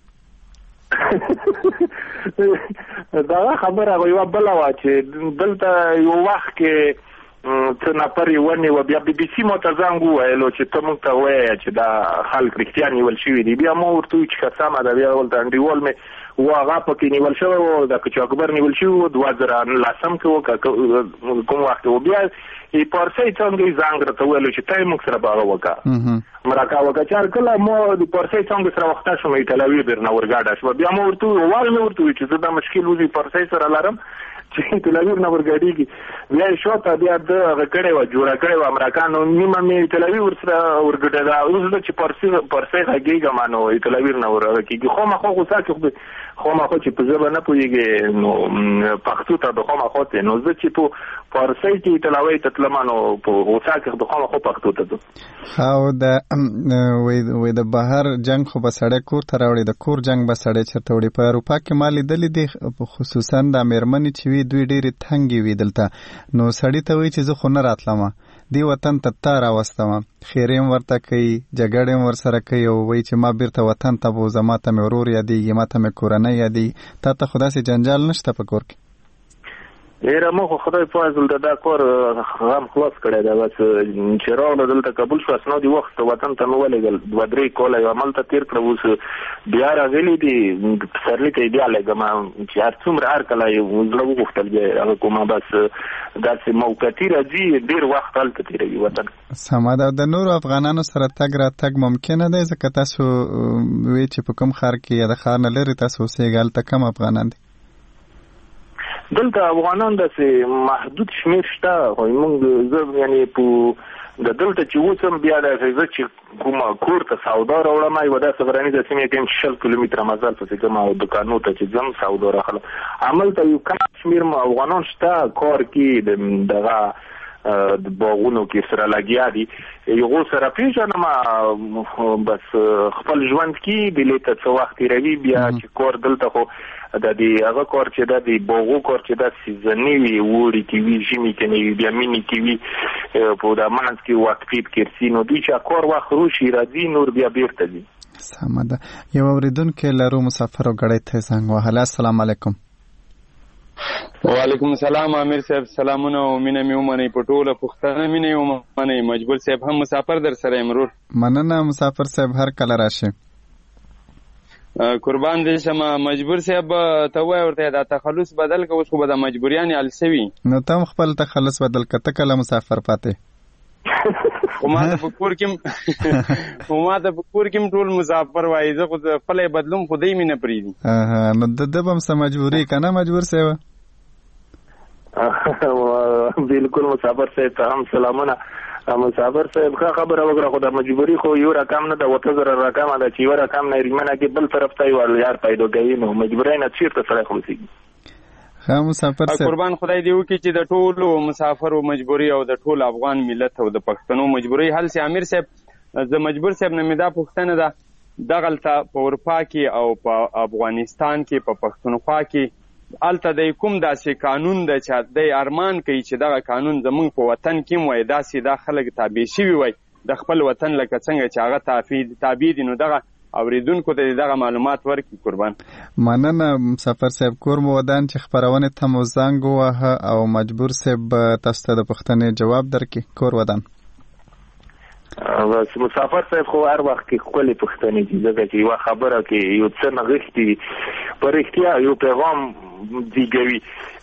دغه خبره هغه یوه بله وه چې دلته یو وخت کې څه نفر یې ونیوه، بیا بي بي سي مو ته زنګ وویلو چې ته موږ ته ووایه چې دا خلک رښتیا نیول شوي دي. بیا مو ورته وویل چې که سمه ده، بیا ولته انډیوال مې و هغه پکې نیول شوی و، د کچا اکبر نیول شوي و 2010 کې و کوم وخت و. بیا پارسۍ څنګه یې زنګ راته وویلو چې ته یې موږ سره به هغه وکړه مرکه وکړه چې هر کله مو د پارسۍ څنګه سره وخته شوم ایټالوي درنه ورګاډه شوه. بیا مو ورته وویل وال مې ورته وویل چې زه دا مشکل وزي پارسۍ سره لرم چې ایټالوي نه ورګاډېږي. بیا یې شاته بیا د هغه کړې وه جوړه کړې وه امریکانو نیمه مې ایټالوي ورسره ورګډېده. اوس زه چې پارسۍ غږېږم نو ایټالوي نه ورغه کېږي. خامخا غوسه کې خامخا چې په ژبه نه پوهېږې نو پښتو ته د خامخا ته نو زه چې په پارسۍ کې ایټالوي ته تلم نو په غوسه کې د خامخا پښتو ته ځم. او د بهر جنګ خو به سړی کور ته راوړي، د کور جنګ به سړی چېرته وړي؟ په اروپا کې ما لیدلي دي خصوصا د مېرمنې چې وي دوی ډېرې تنګې وي دلته، نو سړي ته وایي چې زه خو نه راتلم دی وطن ته تا راوستم، خیرې هم ورته کوي، جګړې هم ورسره کوي او وایي چې ما بیرته وطن ته بوځم، ما ته مې ورور یادېږي، ما ته مې کورنۍ یادېږي. تا ته خو داسې جنجال نشته په کور کې؟ ایره مو خو خدای فضل د دا کار غم خلاص کړی دی. بس چې راغله دلته قبول شو اسناد یې وخت وطن ته مې ولېږل 2-3 کاله یې همالته تېر کړه. اوس بیا راغلي دي پسرلي ته یې بیا لېږم چې هر څومره هر کله یې زړه وغوښتل بیا یې هغه کومه بس داسې موقتي راځي ډېر وخت هلته تېروي وطن. سمه ده. د نورو افغانانو سره تګ راتګ ممکنه دی ځکه تاسو وایي چې په کوم ښار کې یا د ښار نه لرې تاسو اوسېږئ، هلته کم افغانان دي؟ دلته افغانان داسې محدود شمېر شته خو موږ زه یعنې په د دلته چې اوسم بیا داسې زه چې کومه کور ته سودا راوړم یوه داسې غرنیزه سیمه کې 60 کیلومتره مزل پسې کوم او دوکانو ته چې ځم سودا راخلم. هملته یو کم شمېر افغانان شته کار کې دغه د باغونو کې سره لګیا دي یو سره پیژنم بس خپل ژوند کې بلې ته څه وخت روي بیا چې کور دلته خو د دې هغه کور چې د باغو کور چې د سیزنی وي وړي کې وي ژمي کې نه وي بیا مینی کې وي په د مانس کې وقفیت کې نو دوی چې کور واخرو شي راځي نور بیا بیرته دي سمه ده. یو اوریدونکو لرو مسافر او غړی ته څنګه وهله. السلام علیکم. وعلیکم السلام امیر صاحب سلامونه او مینه مې ومنئ په ټوله پښتنه مینه ومنئ. مجبور صاحب هم مسافر در سره امرور مننه مسافر صاحب هر کله راشي. قربان دې شمه مجبور صاحب ته وای ورته دا تخلص بدل که اوس خو به د مجبوریان السوي نو تم خپل تخلص بدل کته کله مسافر پاتې ما ته پکور کې ټول مسافر وای زه خو خپل بدلوم خدای مې نه پریدي نو د بم سم مجبوری کنه مجبور سیوا بالکل مسافر صاحب ته هم سلامونه. مسافر صاحب خبره وکړه خو د مجبوری خو یو رقم نه د 3000 رقم د چې یو رقم نه ریمنه کې بل طرف ته یو یار پیدا کوي نو مجبورای نه چیرته سره خلاصيږي. مسافر صاحب قربان خدای دی وکړي چې د ټولو مسافرو مجبوری او د ټول افغان ملت او د پښتنو مجبوری حل سي. امیر صاحب د مجبور صاحب نه مې دا پوښتنه ده دغلته په اروپا کې او په افغانستان کې په پښتونخوا کې الته د کوم داسې قانون د چا د ارمان کوي چې دغه قانون زمونږ په وطن کې وای داسې د خلک تابع شوی وای د خپل وطن لکه څنګه چې هغه تابع دي نو دغه اوریدونکو ته دغه معلومات ورکړي. قربان مننه مسافر صاحب کور مو ودان چې خبرونه ته مو زنګ وه او مجبور صاحب تاسو ته د پښتنې جواب درکړي. کور ودان بس مسافر صاحب خو هر وخت کې خپل پښتنې دي ځکه چې یو خبره کې یو څه نغښتي پر اختیار یو پیغام دیږي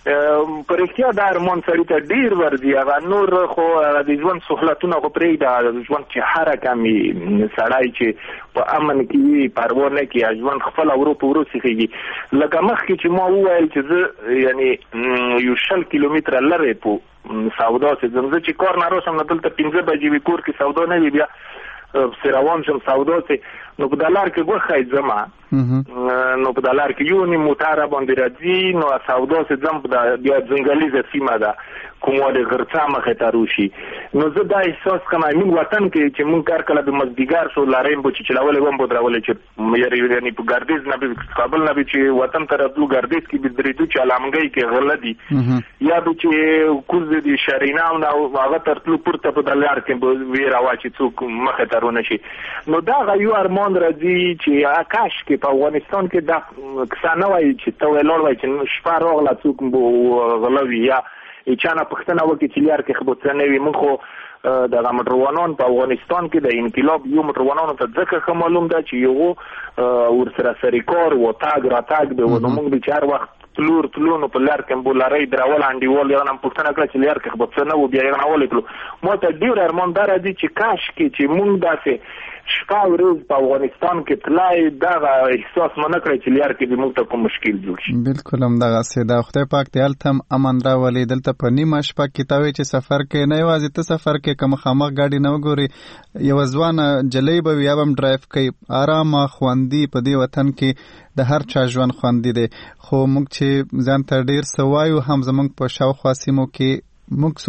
پر اختیار د ارمان سړی ته ډیر ورځي هغه نور خو د ژوند سہولتونه خو پرې د ژوند چې هر کمی سړی چې په امن کې پروا نه کوي ژوند خپل ورو سیږي لکه مخکې چې ما وویل چې زه یعنی یو 100 کیلومتر لري په سودا سه زمزه چې کار نه راشم نه دلته 15 بجې وی کور کې سودا نه وی بیا سروان شم سودا سه نو په دلار کې غوښه زما نو په دلار کې یو نیم موټر باندې راځي نو سودا سه زم په بیا ځنګلي سیمه ده کومه د غرڅه مخه تاروشي نو زه دا احساس کوم من وطن کې چې مونږ کار کله د مزدیګار شو لاریم بو چې چلاولې وم بو درولې چې یعنی په ګردیز نه به کابل نه به چې وطن ته راتلو ګردیز کې به درېدو چې علامګي کې غلدي یا به چې کوز دي شرینا او هغه ترتلو پورته په دلار کې وی راوچی څوک مخه تارونه شي نو دا غيو ارمان راځي چې آکاش کې په افغانستان کې دا کسانه وایي چې ته ولور وایي چې شپه راغله څوک بو غلوي یا چانه پښتنه وکړي چې لار کې خبرڅنه وي مونږ خو د موټروانان په افغانستان کې د انقلاب یو موټروانانو ته ځکه معلوم ده چې یو ورسره سریکار و تاګ را تاګ به نو مونږ به چار وخت تلو نو په لار کې بولاري درول انډیوال یو نن پښتنه کړ چې لار کې خبرڅنه و بیا یې نه ولې مو ته ډیر ارمان دار دي چې کاش کې چې مونږ داسې شپه ورځ په افغانستان کې تلای دا احساس مونږ کړی چې لار کې به موږ ته کوم مشکل جوړ شي. بالکل هم دغه سیده خدای پاک دې التم امن راولي دلته په نیمه شپه کې تاوي چې سفر کې نه یوازې ته سفر کې کوم خامخ گاډي نه وګوري یو ځوان جلې به یا بم ډرایو کوي آرام خوندي په دې وطن کې د هر چا ژوند خوندي دي خو موږ چې ځان ته ډیر سوایو هم زمونږ په شاوخوا سیمو کې موږ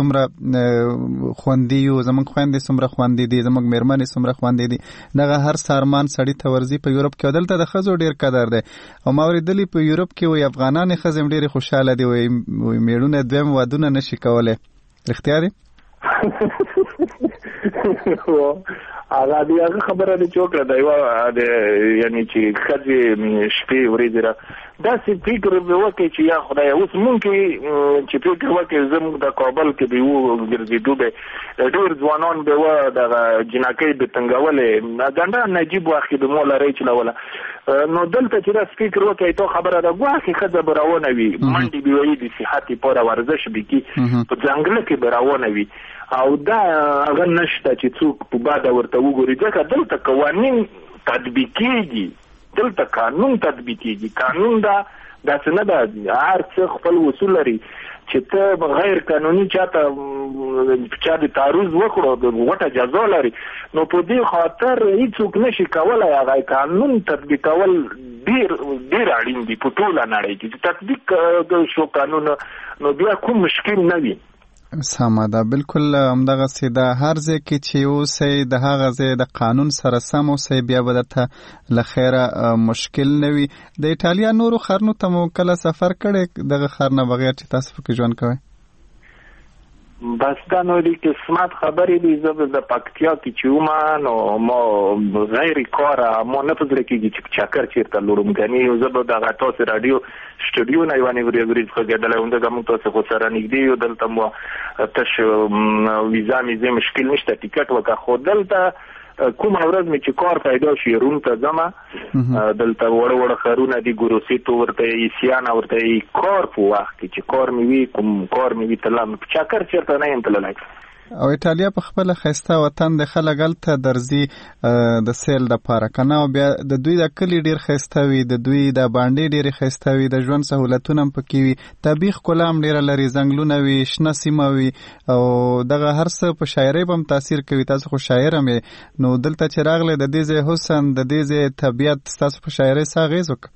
څومره خوندي یو زمونږ خويندې څومره خوندي دي زمونږ میرمنې څومره خوندي دي دغه هر سارمان سړی ته ورزي په یورپ کې دلته د خزو ډیر قدر دی او ما ورېدلی په یورپ کې وي افغانان خزم ډیر خوشاله دي وي میړونه دویم وادونه نشي کولای رښتیا دی هغه دی هغه خبره دی چوکړه دی یعنی چې خځې شپې ورځې را داسې فکر به وکړي چې یا خدای اوس مونږ چې فکر وکړي زموږ د کابل کې به وو ګرځېدو به ډېر ځوانان به وو دغه جنکۍ به تنګولې ګنډه نجیب وخت به مو لري چلوله نو دلته چې دا فکر وکړي ته خبره ده ګواکې ښځه به روانه وي منډې به وایي د صحت لپاره ورزش به کړي په ځنګله کې به روانه وي او دا هغه نشته چې څوک په باده ورته وګوري ځکه دلته قوانین تطبیق کېږي دلته قانون تطبیق کېږي قانون دا داسې نه ده هر څه خپل اصول لري چې ته غیر قانوني چاته چا د تعرض وکړو د غوټه جزا لري نو په دې خاطر هیڅوک نشي کولای هغه قانون تطبیق کول ډیر اړین دي په ټوله نړۍ کې چې تطبیق شو قانون نو بیا کوم مشکل نه وي سمه ده بالکل همدغسې د هر ځای کې چې اوسئ د هغه ځای د قانون سره سم اوسئ بیا به درته له خیره مشکل نه وي. د ایټالیا نورو ښارونو ته مو کله سفر کړی دغه ښار نه بغیر چې تاسو پکې ژوند کوئ؟ بس دا نو دي قسمت خبرې دي. زه د پکتیا کې چې وم نو ما غیر کاره ما نه په زړه کېږي چې چکر چېرته لورم ګنې زه به دغه تاسو راډیو سټوډیو نه یوانې ورېږري خوږېدلی وم دغه موږ تاسو خو سره نږدې یو دلته مو تش ویزا مې مشکل نشته ټیکټ وکړه خو دلته کومه ورځ مې چې کار پیدا شي روم ته ځمه دلته وړه ښارونه دي ګروسیتو ورته یې سیانا ورته یې کار په وخت کې چې کار مې وي کوم کار مې وي تلم په چکر چېرته نه یم تللی. او ایټالیا په خپله ښایسته وطن د خلک هلته درځي د سیل دپاره که نه او بیا د دوی د کلي ډېر ښایسته وي د دوی د بانډې ډېرې ښایسته وي د ژوند سهولتونه هم پکې وي طبیعي ښکلا هم ډېره لري ځنګلونه وي شنه سیمه وي او دغه هر څه په شاعرۍ به هم تاثیر کوي. تاسو خو شاعر هم یې نو دلته چې راغلی د دې ځای حسن د دې ځای طبیعت ستاسو په شاعرۍ څه اغېز وکړه؟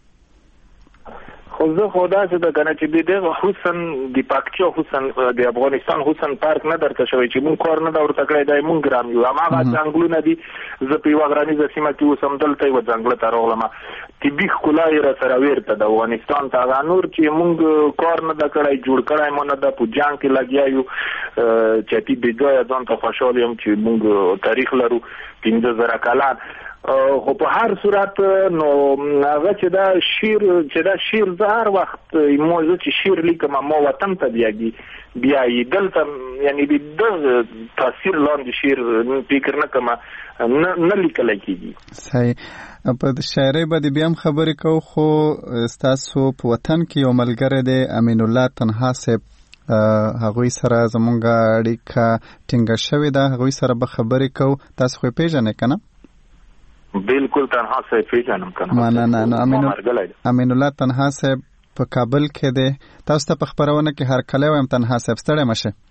خو زه خو داسې ده که نه چې د دغه حسن د پکتیا حسن د افغانستان حسن پارک نه درته شوی چې مونږ کار نه ده ورته کړی دی مونږ ګرام یو هماغه ځنګلونه دي. زه په یوه غرنیزه سیمه کې اوسم دلته یوه ځنګله ته راغلم طبي ښکلا یې راسره ویرته د افغانستان ته هغه نور چې مونږ کار نه ده کړی جوړ کړی مو نه ده په جنګ کې لګیا یو چټي بېځایه ځان ته خوشحال یم چې مونږ تاریخ لرو 15,000 کلن. خو په هر صورت نو هغه چې دا شعر زه هر وخت زه چې شعر لیکم ما وطن ته بیایي دلته یعنی د دغه تاثیر لاندې شعر فکر نه کوم نه لیکلی کېږي. صحیح. په شاعرۍ به د بیا هم خبرې کوو خو ستاسو په وطن کې یو ملګری دی امین الله تنها صاحب هغوی سره زمونږ اړیکه ټینګه شوې ده هغوی سره به خبرې کوو. تاسو خو یې پیژنئ که نه؟ بالکل تنها صاحب پیژنم کنه. نه امین الله تنها صاحب په کابل کې دی. تاسو ته په خپرونه کې هرکلی وایم تنها صاحب ستړی مه شئ.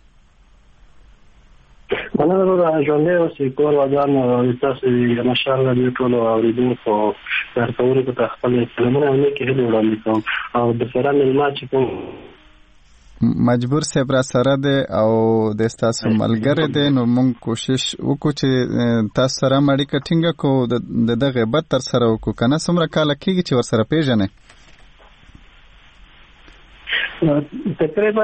مننه وروره ژوندی اوسئ کور ودان تاسو ماشاءالله دې ټولو اورېدونکو کارکوونکو ته خپل سلامونه او نیکې هیلې وړاندې کوم او درسره مېلمه چې کوم مجبور صاحب را سره دی او د ستاسو ملګری دی نو موږ کوشش وکړو چې تاسو سره هم اړیکه ټینګه کړو د ده غیبت تر سره وکړو که نه څومره کاله کېږي چې ورسره پیژنئ؟ تقریبا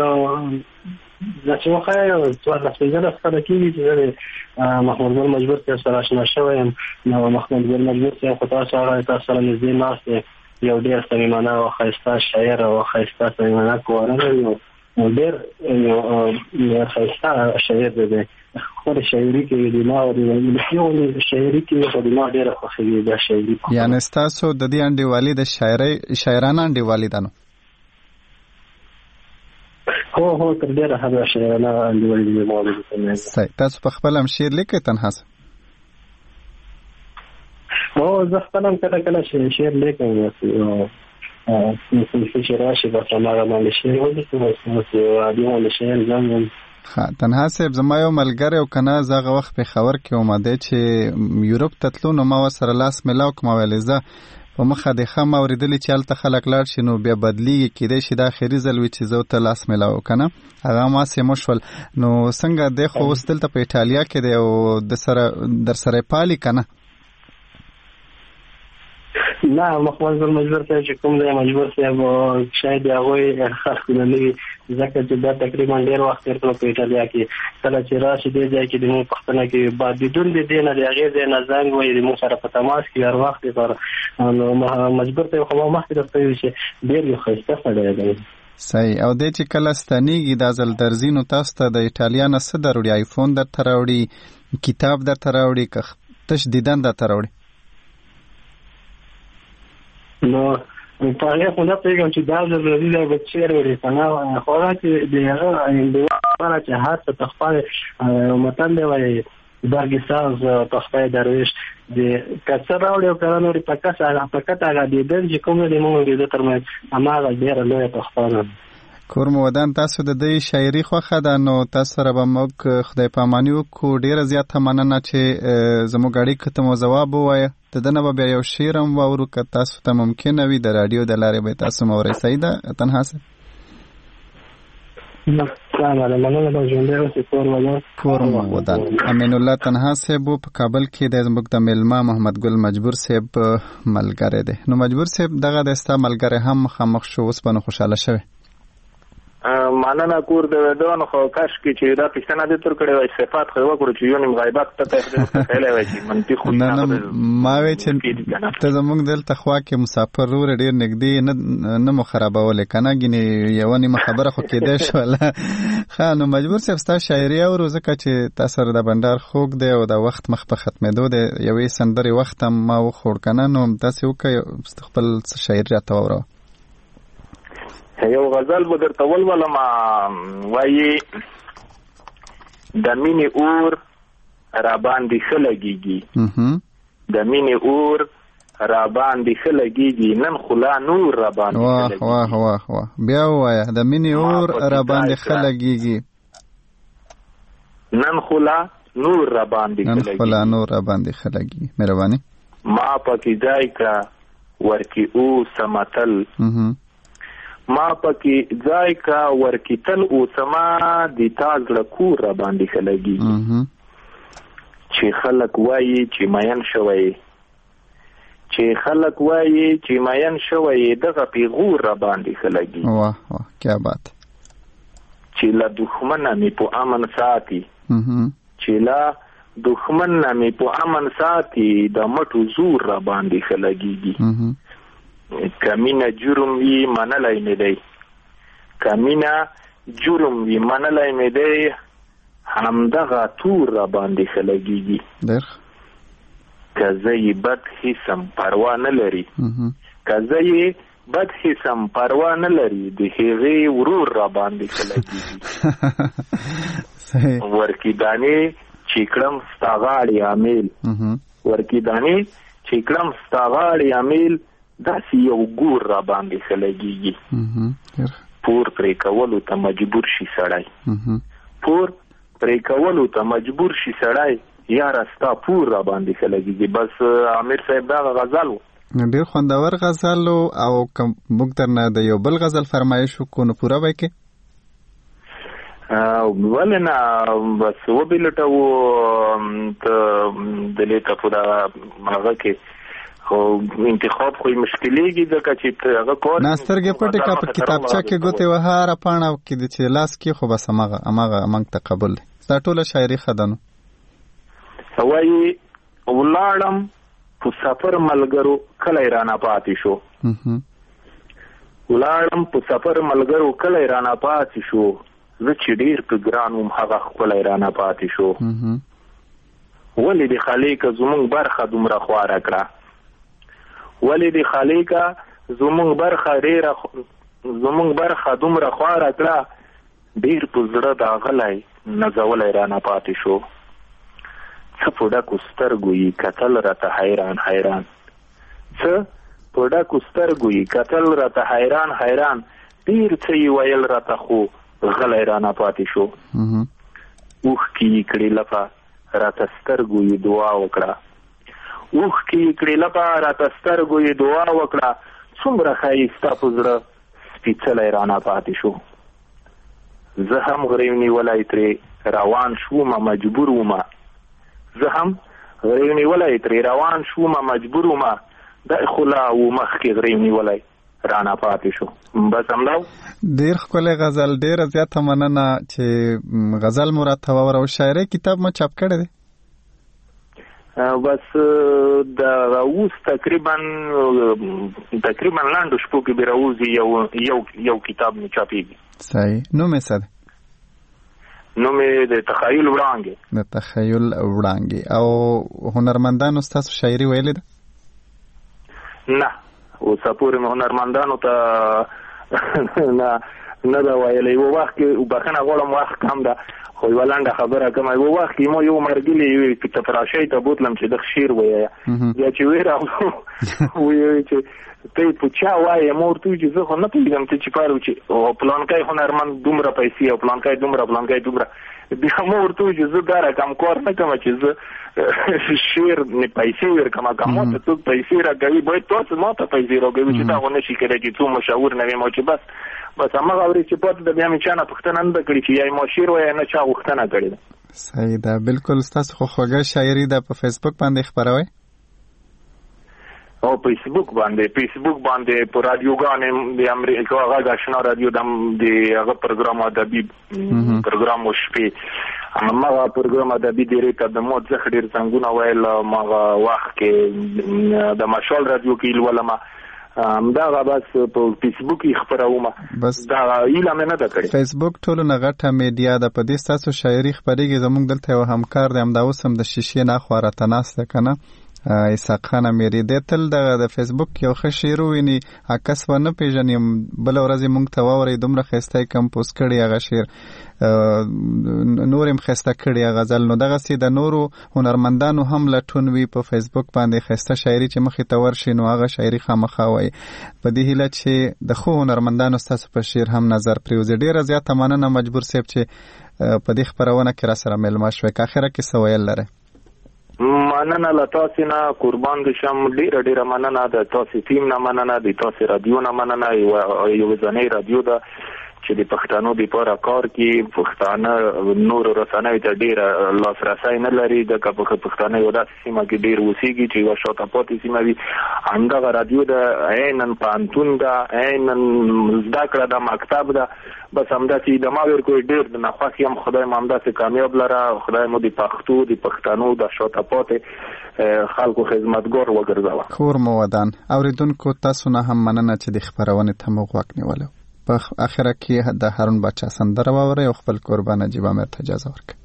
چې وښایه 14-15 کاله کېږي چې زه محمد ګل مجبور صاحب سره اشنا شوی یم. نو محمد ګل مجبور صاحب خو تاسو سره نږدې ناست دی یو ډېر صمیمانه او ښایسته شاعر او ښایسته صمیمانه کورنه یو ډېر ښایسته شاعر دی خپله شاعري کوي د ما یو شاعري کوي خو د ما ډېره خوښوي دا شاعري. یعنې ستاسو د دې انډیوالي د شاعرانه انډیوالي ده نو؟ هو تر ډېره حده شاعرانه انډیوالي دي. صحیح. تاسو په خپل هم شعر لیکئ تنها صاحب؟ زه خپل هم کله کله شعر لیکم چې راشي بس هماغه باندې شعر ولیکم عادي باندې شعر ځم یم. تنها صاحب زما یو ملګری او که نه زه هغه وخت پېښور کې وم دی چې یورپ ته تلو نو ما ورسره لاس میلاو کړم ویلې زه په مخه د ښه ما اورېدلي چې هلته خلک لاړ شي نو بیا بدلیږي کېدی شي دا اخري ځل وي چې زه ورته لاس میلاو که نه هغه هماسې مشول. نو څنګه دی خو اوس دلته په ایټالیا کې دی او در سره یې پالي که نه؟ نه محمد ګل مجبور صاحب چې کوم دی مجبور صاحب شاید د هغوی خلق نه وي ځکه چې دا تقریبا ډېر وخت تېر کړو په ایټالیا کې. کله چې راشي دې ځای کې د مونږ پوښتنه کوي بدون د دې نه د هغې ځای نه زنګ وایي د مونږ سره په تماس کې هر وخت نو مجبور صاحب خو ما مخکې درته ویل چې ډېر یو ښایسته سړی دی. صحیح. او دی چې کله ستنېږي دا ځل درځي نو تاسو ته د ایټالیا نه څه دروړي؟ آیفون درته راوړي کتاب درته راوړي که تش دیدن درته راوړي؟ نو په هغې خو نه پوهېږم چې دا ضروري دی به چېر وړي که نه خو هغه چې د هغه لپاره چې هر څه تخپه متل دی وایي برګې ساز تخپه درویش د که څه راوړي او که نه وړي په کټ هغه دیدن چې کوم دی مونږ د ده تر منځ هماغه ډېره لویه تخپه ده. کور مو ودان تاسو د دې شاعري خوښه ده نو تاسو سره به موږ خدای پاماني وکړو. ډېره زیاته مننه چې زموږ اړیکو ته مو ځواب ووایه. د ده نه به بیا یو شعر هم واورو که تاسو ته ممکنه وي د راډیو د لارې به تاسو مورئ. صحیح ده تنها صاحب؟ مننه د ژوندۍ اوسې کور ودان. امین الله تنها صاحب په کابل کې د زموږ د میلمه محمد ګل مجبور صاحب ملګری دی. نو مجبور صاحب دغه د ستا ملګری هم مخامخ شو، اوس به نو خوشحاله شوی. مننه کور د ودان خو کاش کې چې دا پښتنه د تر کړي وای صفات خو وکړو چې یو نیم غیبت ته تخیل وای چې منتی خو نه ما وی چې ته زموږ دلته خوا کې مسافر ور ډیر نږدې نه مو خرابول کنه ګینه یو نیمه خبره خو کېده شو لا خانو مجبور صاحب ستا شاعري او روزه چې تاسو د بندر خوګ دی او د وخت مخ په ختمېدو دی یوې سندري وخت ما وخور کنه نو تاسو وکي خپل شاعري راته وره. یو غزل به درته ولولم وایي د مینې اور را باندې ښه لګېږي، د مینې اور را باندې ښه لګېږي، نن خو لا نور را باندې ښه لګېږي. واه واه واه بیا ووایه د مینې اور را باندې ښه لګېږي، نن خو لا نور را باندې ښه لګېږي، نن خو لا نور را باندې ښه لګېږي. مهرباني ما پکې ځای کا ورکې اوسه متل، ما پکې ځای کا ورکې تل اوسما د تا زړه کور را باندې ښه لګېږي. چې خلک وایي چې مین شوی، چې خلک وایي چې مین شوی دغه پیغور را باندې ښه لګېږي. واه واه کیا بات. چې له دښمنه مې په امن ساتي، چې له دښمنه مې په امن ساتي د مټو زور را باندې ښه لګېږي. کمینه جرم وی منلای مې دی، کمینه جرم وی منلای مې دی، همدغه تور را باندې ښه لګېږي. که زه یې بد حسم پروا نه لري، که زه یې بد حسم پروا نه لري، د هغې ورور را باندې ښه لګېږي. ورکې دانې چې کړم ستا غاړې عامل، ورکې دانې چې کړم ستا غاړې عامل، داسې یو ګور را باندې ښه لګېږي. پور پرې کولو ته مجبور شي سړی، پور پرې کولو ته مجبور شي سړی، یاره ستا پور را باندې ښه لګېږي. بس امیر صاحب دغه غزل و، ډېر خوندور غزل و. او که موږ درنه د یو بل غزل فرمایش وکړو نو پوره به کې ولې نه بس وبلټو ته دلته پوره هغه کې خو انتخاب خو مشکلېږي ځکه چې هغه کار نه سترګې پټې کا په کتابچه کې ګوتې وهاره پاڼه کې د چې لاس کې خو بس هماغه موږ ته قبول دی. ستا ټوله شاعري ښه ده. نو وایي ولاړم په سفر ملګرو کلی رانه پاتې شو، ولاړم په سفر ملګرو کلی رانه پاتې شو، زه چې ډېر په ګران وم هغه ښکلی رانه پاتې شو. ولې د خالقه زمونږ برخه دومره خواره کړه، ولې د خالقه زمونږ برخه دومره خواره کړه، ډېر په زړه داغلی نازولی رانه پاتې شو. څه په ډکو سترګو یې کتل راته حیران حیران، څه په ډکو سترګو یې کتل راته حیران حیران، ډېر څه یې ویل راته خو غلی رانه پاتې شو. اوښکې یې کړې لپه راته سترګو یې دعا وکړه، اوښکې یې کړې لپه راته سترګو یې دعا وکړه، څومره ښایسته په زړه سپېڅلی رانه پاتې شو. زه هم غریو نیولی ترې روان شومه مجبور ومه، زه هم غریو نیولی ترې روان شومه مجبور ومه، دی خو لا و مخکې غریو نیولی رانه پاتې شو. بس همدا ډېر ښکلی غزل، ډېره زیاته مننه چې غزل مو راته واوره. او شاعرۍ کتاب مو چاپ کړی دی؟ بس د اوس تقریبا لاندو شپو کې به راوځي یو کتاب مې چاپېږي. صحیح. نوم یې څه دی؟ نوم یې د تخیل وړانګې. د تخیل وړانګې. او هنرمندانو ستاسو شاعري ویلې ده؟ نه اوسه پورې مې هنرمندانو ته نه ده ویلې. یو وخت کې بخښنه غواړم وخت کم ده خو یوه لنډه خبره کوم. یو وخت کې ما یو ملګري تفراشۍ ته بوتلم چې دغه شعر ویایه، بیا چې ویې راغلو ویې چې ته پوچا وای مور ته چې زه خو نه پیږم ته چې کار وکړي او پلانکای هنرمند دومره پیسې او پلانکای دومره بیا مور ته چې زه دا رقم کار نه کوم چې زه شعر نه پیسې ورکم کوم ته څوک پیسې راګوي باید تاسو ما ته پیسې راګوي چې دا غو نشي کېدای چې څو مشاور نه وي مو چې بس هغه اوري چې پات د بیا مې چانه پښتنه نه کړی چې یای مو شعر وای نه چا غوښتنه کړی صحیح ده بالکل تاسو خو خوږه شاعري د په فیسبوک باندې خبروي او فیسبوک باندې په رادیوګانې د امریکا غږ آشنا رادیو د هغه پروګرام ادبي پروګرام شپې هغه پروګرام ادبي ډیره د مو ځخ ډیر څنګه ویل ما وخت کې د مشال رادیو کې ولما دا بس په فیسبوک خبرومه بس دا ایله مې نه ده کړې فیسبوک ټول نه غټه میډیا د پدې تاسو شاعري خبرېږي زموږ دلته یو همکار دی هم دا اوس هم د شیشې نه خوارته ناسته کنه اسحاق خان اميري د تل د فیسبوک یو ښه شعر ویني عکس و نه پیژنیم بل ورځ مونږ ته ووري دومره خسته کمپوز کړي هغه شعر نورم خسته کړي غزل نو دغه سي د نورو هنرمندانو هم لټون وی په فیسبوک باندې خسته شاعري چې مخې ته ورشي نو هغه شاعري خامخا وای په دې هیله چې د خو هنرمندانو ستاسو په شعر هم نظر پریوزي ډیره زیاته مننه مجبور سیب چې په دې خبرونه کې را سره ملما شوي که اخره کې سوال لره مننه له تاسو نه قربان شم ډیره مننه د تاسو ټیم نه مننه د تاسو رادیو نه مننه یو ځنې رادیو ده چې د پښتنو د لپاره کار کوي پښتانه نور رسنۍ ته ډیره لاسرسي نه لري د پښتنو یو داسې سیمه کې ډیر وسیږي چې یو شاته پاتې سیمه وي همدغه رادیو ده عینن پانتون ده عینن زده کړه د مکتب ده بس همداسې د ما ورکوي ډیر د نخواخ یم خدای مو همداسې کامیاب لره خدای مو د پښتنو د شاته پاتې خلکو خدمتګار وګرځوه کور مو ودان اوریدونکو تاسو نه هم مننه چې د خبرونه ته مو غوږ نیولو په اخره کې د هارون بچا سندره واوري او خپل قربان نجیب امیر ته اجازه ورکړي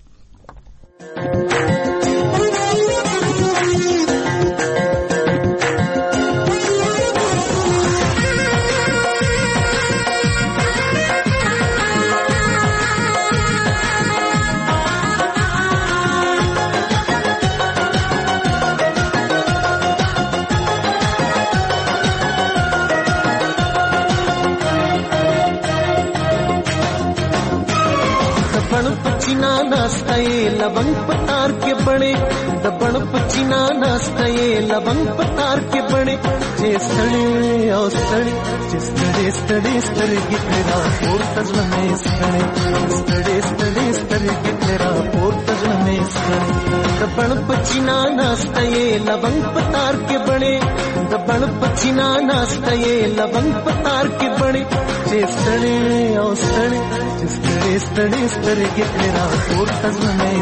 लवंग पतार के बड़े दबण पचीना नास्ते लवंग पतार के बड़े जे सड़े ओ सड़े जे सड़े गिटरा और तजल में सड़े सड़े गिटरा और तजल में सड़े दबण पचीना नास्ते लवंग पतार के बड़े दबण पचीना नास्ते लवंग पतार के बड़े जे सड़े ओ सड़े सड़े गिटरा और तजल में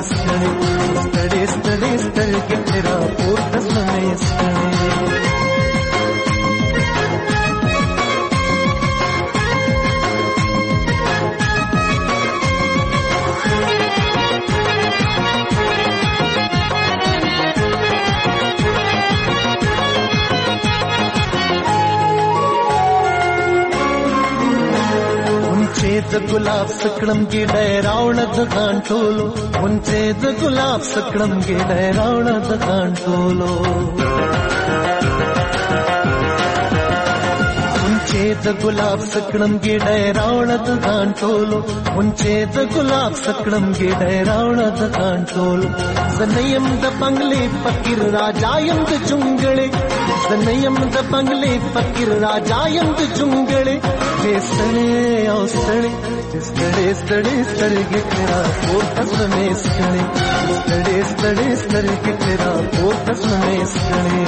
सड़े गिटरा और तजल में सड़े गुलाब सकड़म गे डैरावण दगान टोलो उनचे द गुलाब सकड़म गे डैरावण दगान टोलो उनचे द गुलाब सकड़म गे डैरावण दगान टोलो उनचे द गुलाब सकड़म गे डैरावण दगान टोलो सनयम द बंगले फकीर राजायम द जुंगले सनयम द बंगले फकीर राजायम द जुंगले जे सड़े ओ सड़े सड़े गिटरा और तजल में सड़े गिटरा और तजल में सड़े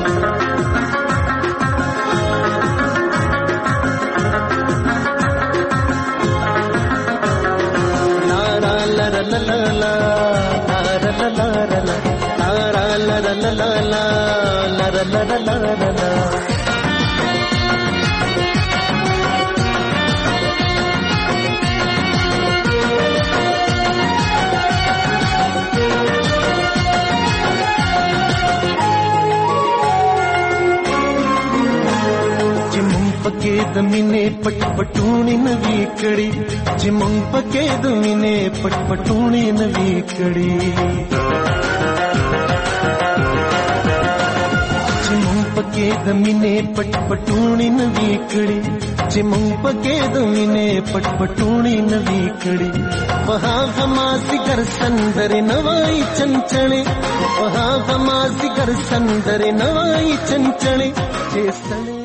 ला ला ला ला ला ला ला ला ला ला ला ला पके दमीने पटपटूणी नवी कड़ी जिमंग पके दमीने पटपटूणी नवी कड़ी जिमंग پکې د مینې پټ پټونی نوي کړي چې مونږ پکې د مینې پټ پټونی نوي کړي په هغه مازیګر سندرې نوای چنچڼې په هغه مازیګر سندرې نوای چنچڼې چې ستړې